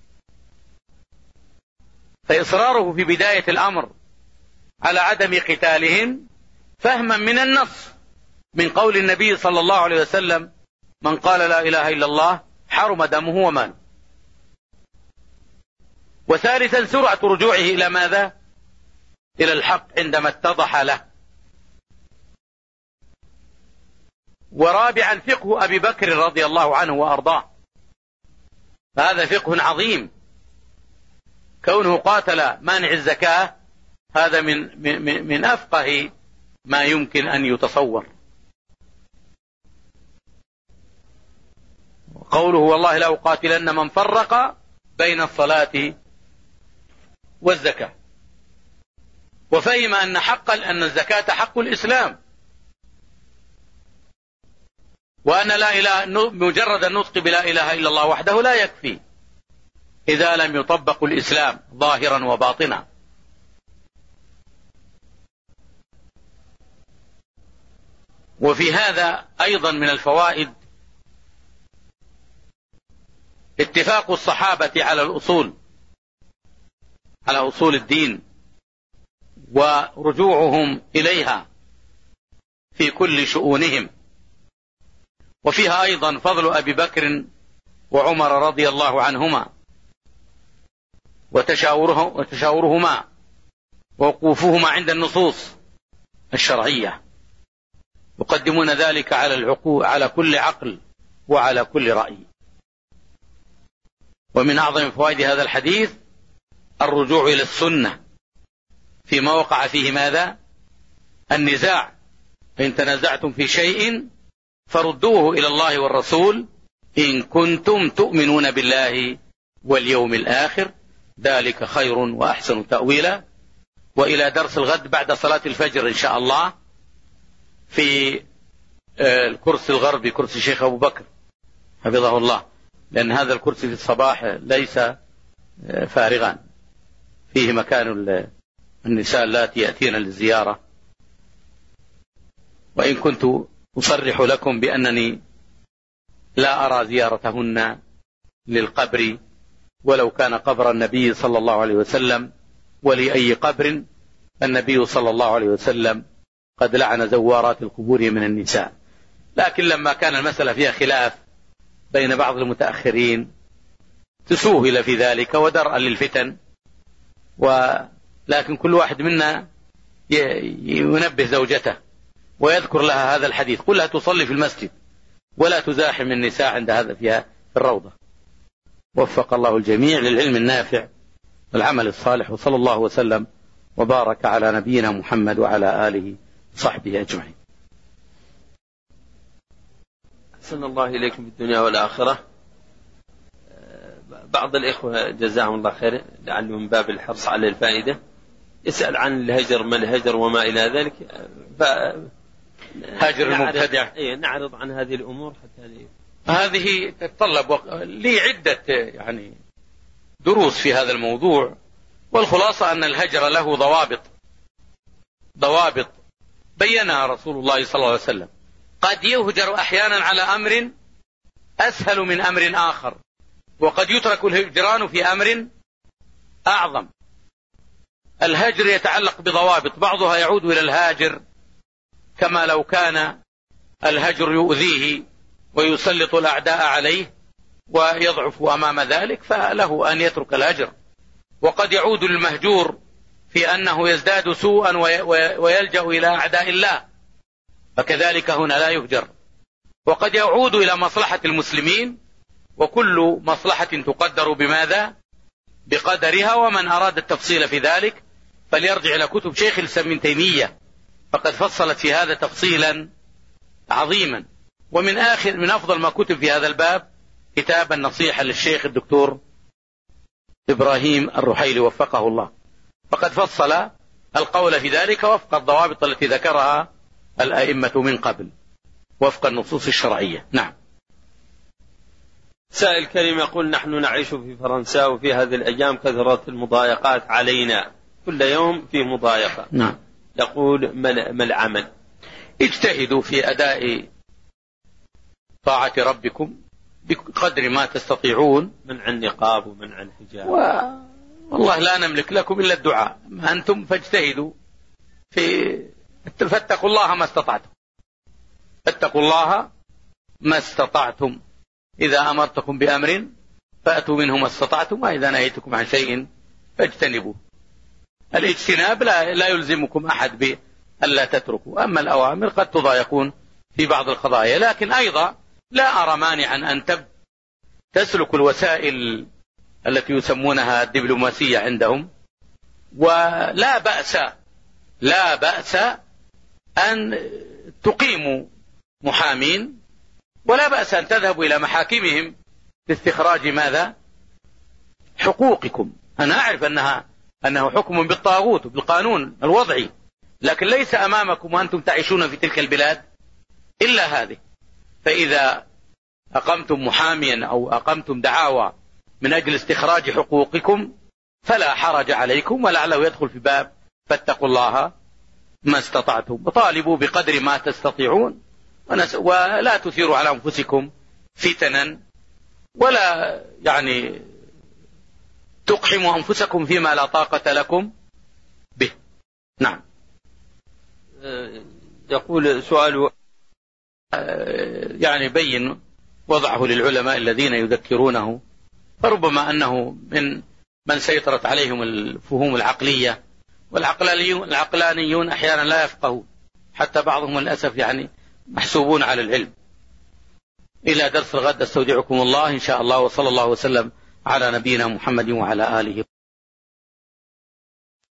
Speaker 1: فإصراره في بداية الأمر على عدم قتالهم فهما من النص، من قول النبي صلى الله عليه وسلم: من قال لا إله إلا الله حرم دمه وماله. وثالثا سرعة رجوعه إلى ماذا؟ إلى الحق عندما اتضح له. ورابعا فقه أبي بكر رضي الله عنه وأرضاه، هذا فقه عظيم، كونه قاتل مانع الزكاة هذا من أفقه ما يمكن أن يتصور. قوله: والله لا أقاتلن من فرق بين الصلاة والزكاة. وفهم أن الزكاة حق الإسلام، وأن لا إله مجرد النطق بلا إله إلا الله وحده لا يكفي إذا لم يطبق الإسلام ظاهرا وباطنا. وفي هذا أيضا من الفوائد اتفاق الصحابة على أصول الدين ورجوعهم إليها في كل شؤونهم. وفيها أيضا فضل أبي بكر وعمر رضي الله عنهما وتشاورهما ووقوفهما عند النصوص الشرعية، يقدمون ذلك على كل عقل وعلى كل رأي. ومن أعظم فوائد هذا الحديث الرجوع إلى السنة فيما وقع فيه ماذا؟ النزاع. فإن تنازعتم في شيء فردوه إلى الله والرسول إن كنتم تؤمنون بالله واليوم الآخر، ذلك خير وأحسن تأويلا. وإلى درس الغد بعد صلاة الفجر إن شاء الله في الكرسي الغربي، كرسي الشيخ أبو بكر حفظه الله، لأن هذا الكرسي في الصباح ليس فارغا، فيه مكان النساء اللاتي يأتين للزيارة. وإن كنت أصرح لكم بأنني لا أرى زيارتهن للقبر ولو كان قبر النبي صلى الله عليه وسلم، ولأي قبر النبي صلى الله عليه وسلم قد لعن زوارات القبور من النساء. لكن لما كان المسألة فيها خلاف بين بعض المتأخرين تسوهل في ذلك ودرءا للفتن، ولكن كل واحد منا ينبه زوجته ويذكر لها هذا الحديث: قل لها تصلي في المسجد ولا تزاحم النساء عند هذا فيها في الروضة. وفق الله الجميع للعلم النافع والعمل الصالح، وصلى الله وسلم وبارك على نبينا محمد وعلى آله وصحبه أجمعين.
Speaker 2: أحسن الله إليكم في الدنيا والآخرة. بعض الإخوة جزاهم الله خير لعله من باب الحرص على الفائدة يسأل عن الهجر، ما الهجر وما إلى ذلك،
Speaker 1: هاجر المبتدع.
Speaker 2: نعرض عن هذه الأمور حتى
Speaker 1: هذه تتطلب لي عدة دروس في هذا الموضوع، والخلاصة أن الهجر له ضوابط بينها رسول الله صلى الله عليه وسلم. قد يهجر أحيانا على أمر أسهل من أمر آخر، وقد يترك الهجران في أمر أعظم. الهجر يتعلق بضوابط، بعضها يعود إلى الهاجر، كما لو كان الهجر يؤذيه ويسلط الأعداء عليه ويضعف أمام ذلك فله أن يترك الهجر. وقد يعود للمهجور في أنه يزداد سوءا ويلجأ إلى أعداء الله، فكذلك هنا لا يهجر. وقد يعود إلى مصلحة المسلمين، وكل مصلحة تقدر بماذا؟ بقدرها. ومن أراد التفصيل في ذلك فليرجع إلى كتب شيخ الإسلام ابن تيمية، فقد فصلت في هذا تفصيلا عظيما. ومن أفضل ما كتب في هذا الباب كتاب النصيحة للشيخ الدكتور إبراهيم الرحيلي وفقه الله، فقد فصل القول في ذلك وفق الضوابط التي ذكرها الأئمة من قبل وفق النصوص الشرعية. نعم.
Speaker 2: سائل كريم يقول: نحن نعيش في فرنسا، وفي هذه الأيام كثرت المضايقات علينا، كل يوم في مضايقة.
Speaker 1: نعم.
Speaker 2: يقول: ما العمل؟
Speaker 1: اجتهدوا في أداء طاعة ربكم بقدر ما تستطيعون،
Speaker 2: منع النقاب ومنع الحجاب،
Speaker 1: والله لا نملك لكم إلا الدعاء، أنتم فاجتهدوا فاتقوا الله ما استطعتم، فاتقوا الله ما استطعتم. إذا أمرتكم بأمر فأتوا منه ما استطعتم، وإذا نهيتكم عن شيء فاجتنبوه. الاجتناب لا يلزمكم أحد بألا تتركوا، أما الأوامر قد تضايقون في بعض القضايا، لكن أيضا لا أرى مانعا أن تسلك الوسائل التي يسمونها الدبلوماسية عندهم، ولا بأس أن تقيموا محامين، ولا بأس أن تذهبوا إلى محاكمهم لاستخراج ماذا؟ حقوقكم. أنا أعرف أنه حكم بالطاغوت بالقانون الوضعي، لكن ليس أمامكم وأنتم تعيشون في تلك البلاد إلا هذه. فإذا أقمتم محاميا أو أقمتم دعاوى من أجل استخراج حقوقكم فلا حرج عليكم، ولعله يدخل في باب فاتقوا الله ما استطعتم، وطالبوا بقدر ما تستطيعون، ولا تثيروا على أنفسكم فتنا، ولا تقحموا أنفسكم فيما لا طاقة لكم به. نعم.
Speaker 2: يقول سؤال
Speaker 1: بين وضعه للعلماء الذين يذكرونه، فربما أنه من سيطرت عليهم الفهوم العقلية، والعقلانيون أحيانا لا يفقهون، حتى بعضهم للأسف محسوبون على العلم. إلى درس الغد استودعكم الله إن شاء الله، وصلى الله وسلم على نبينا محمد وعلى آله.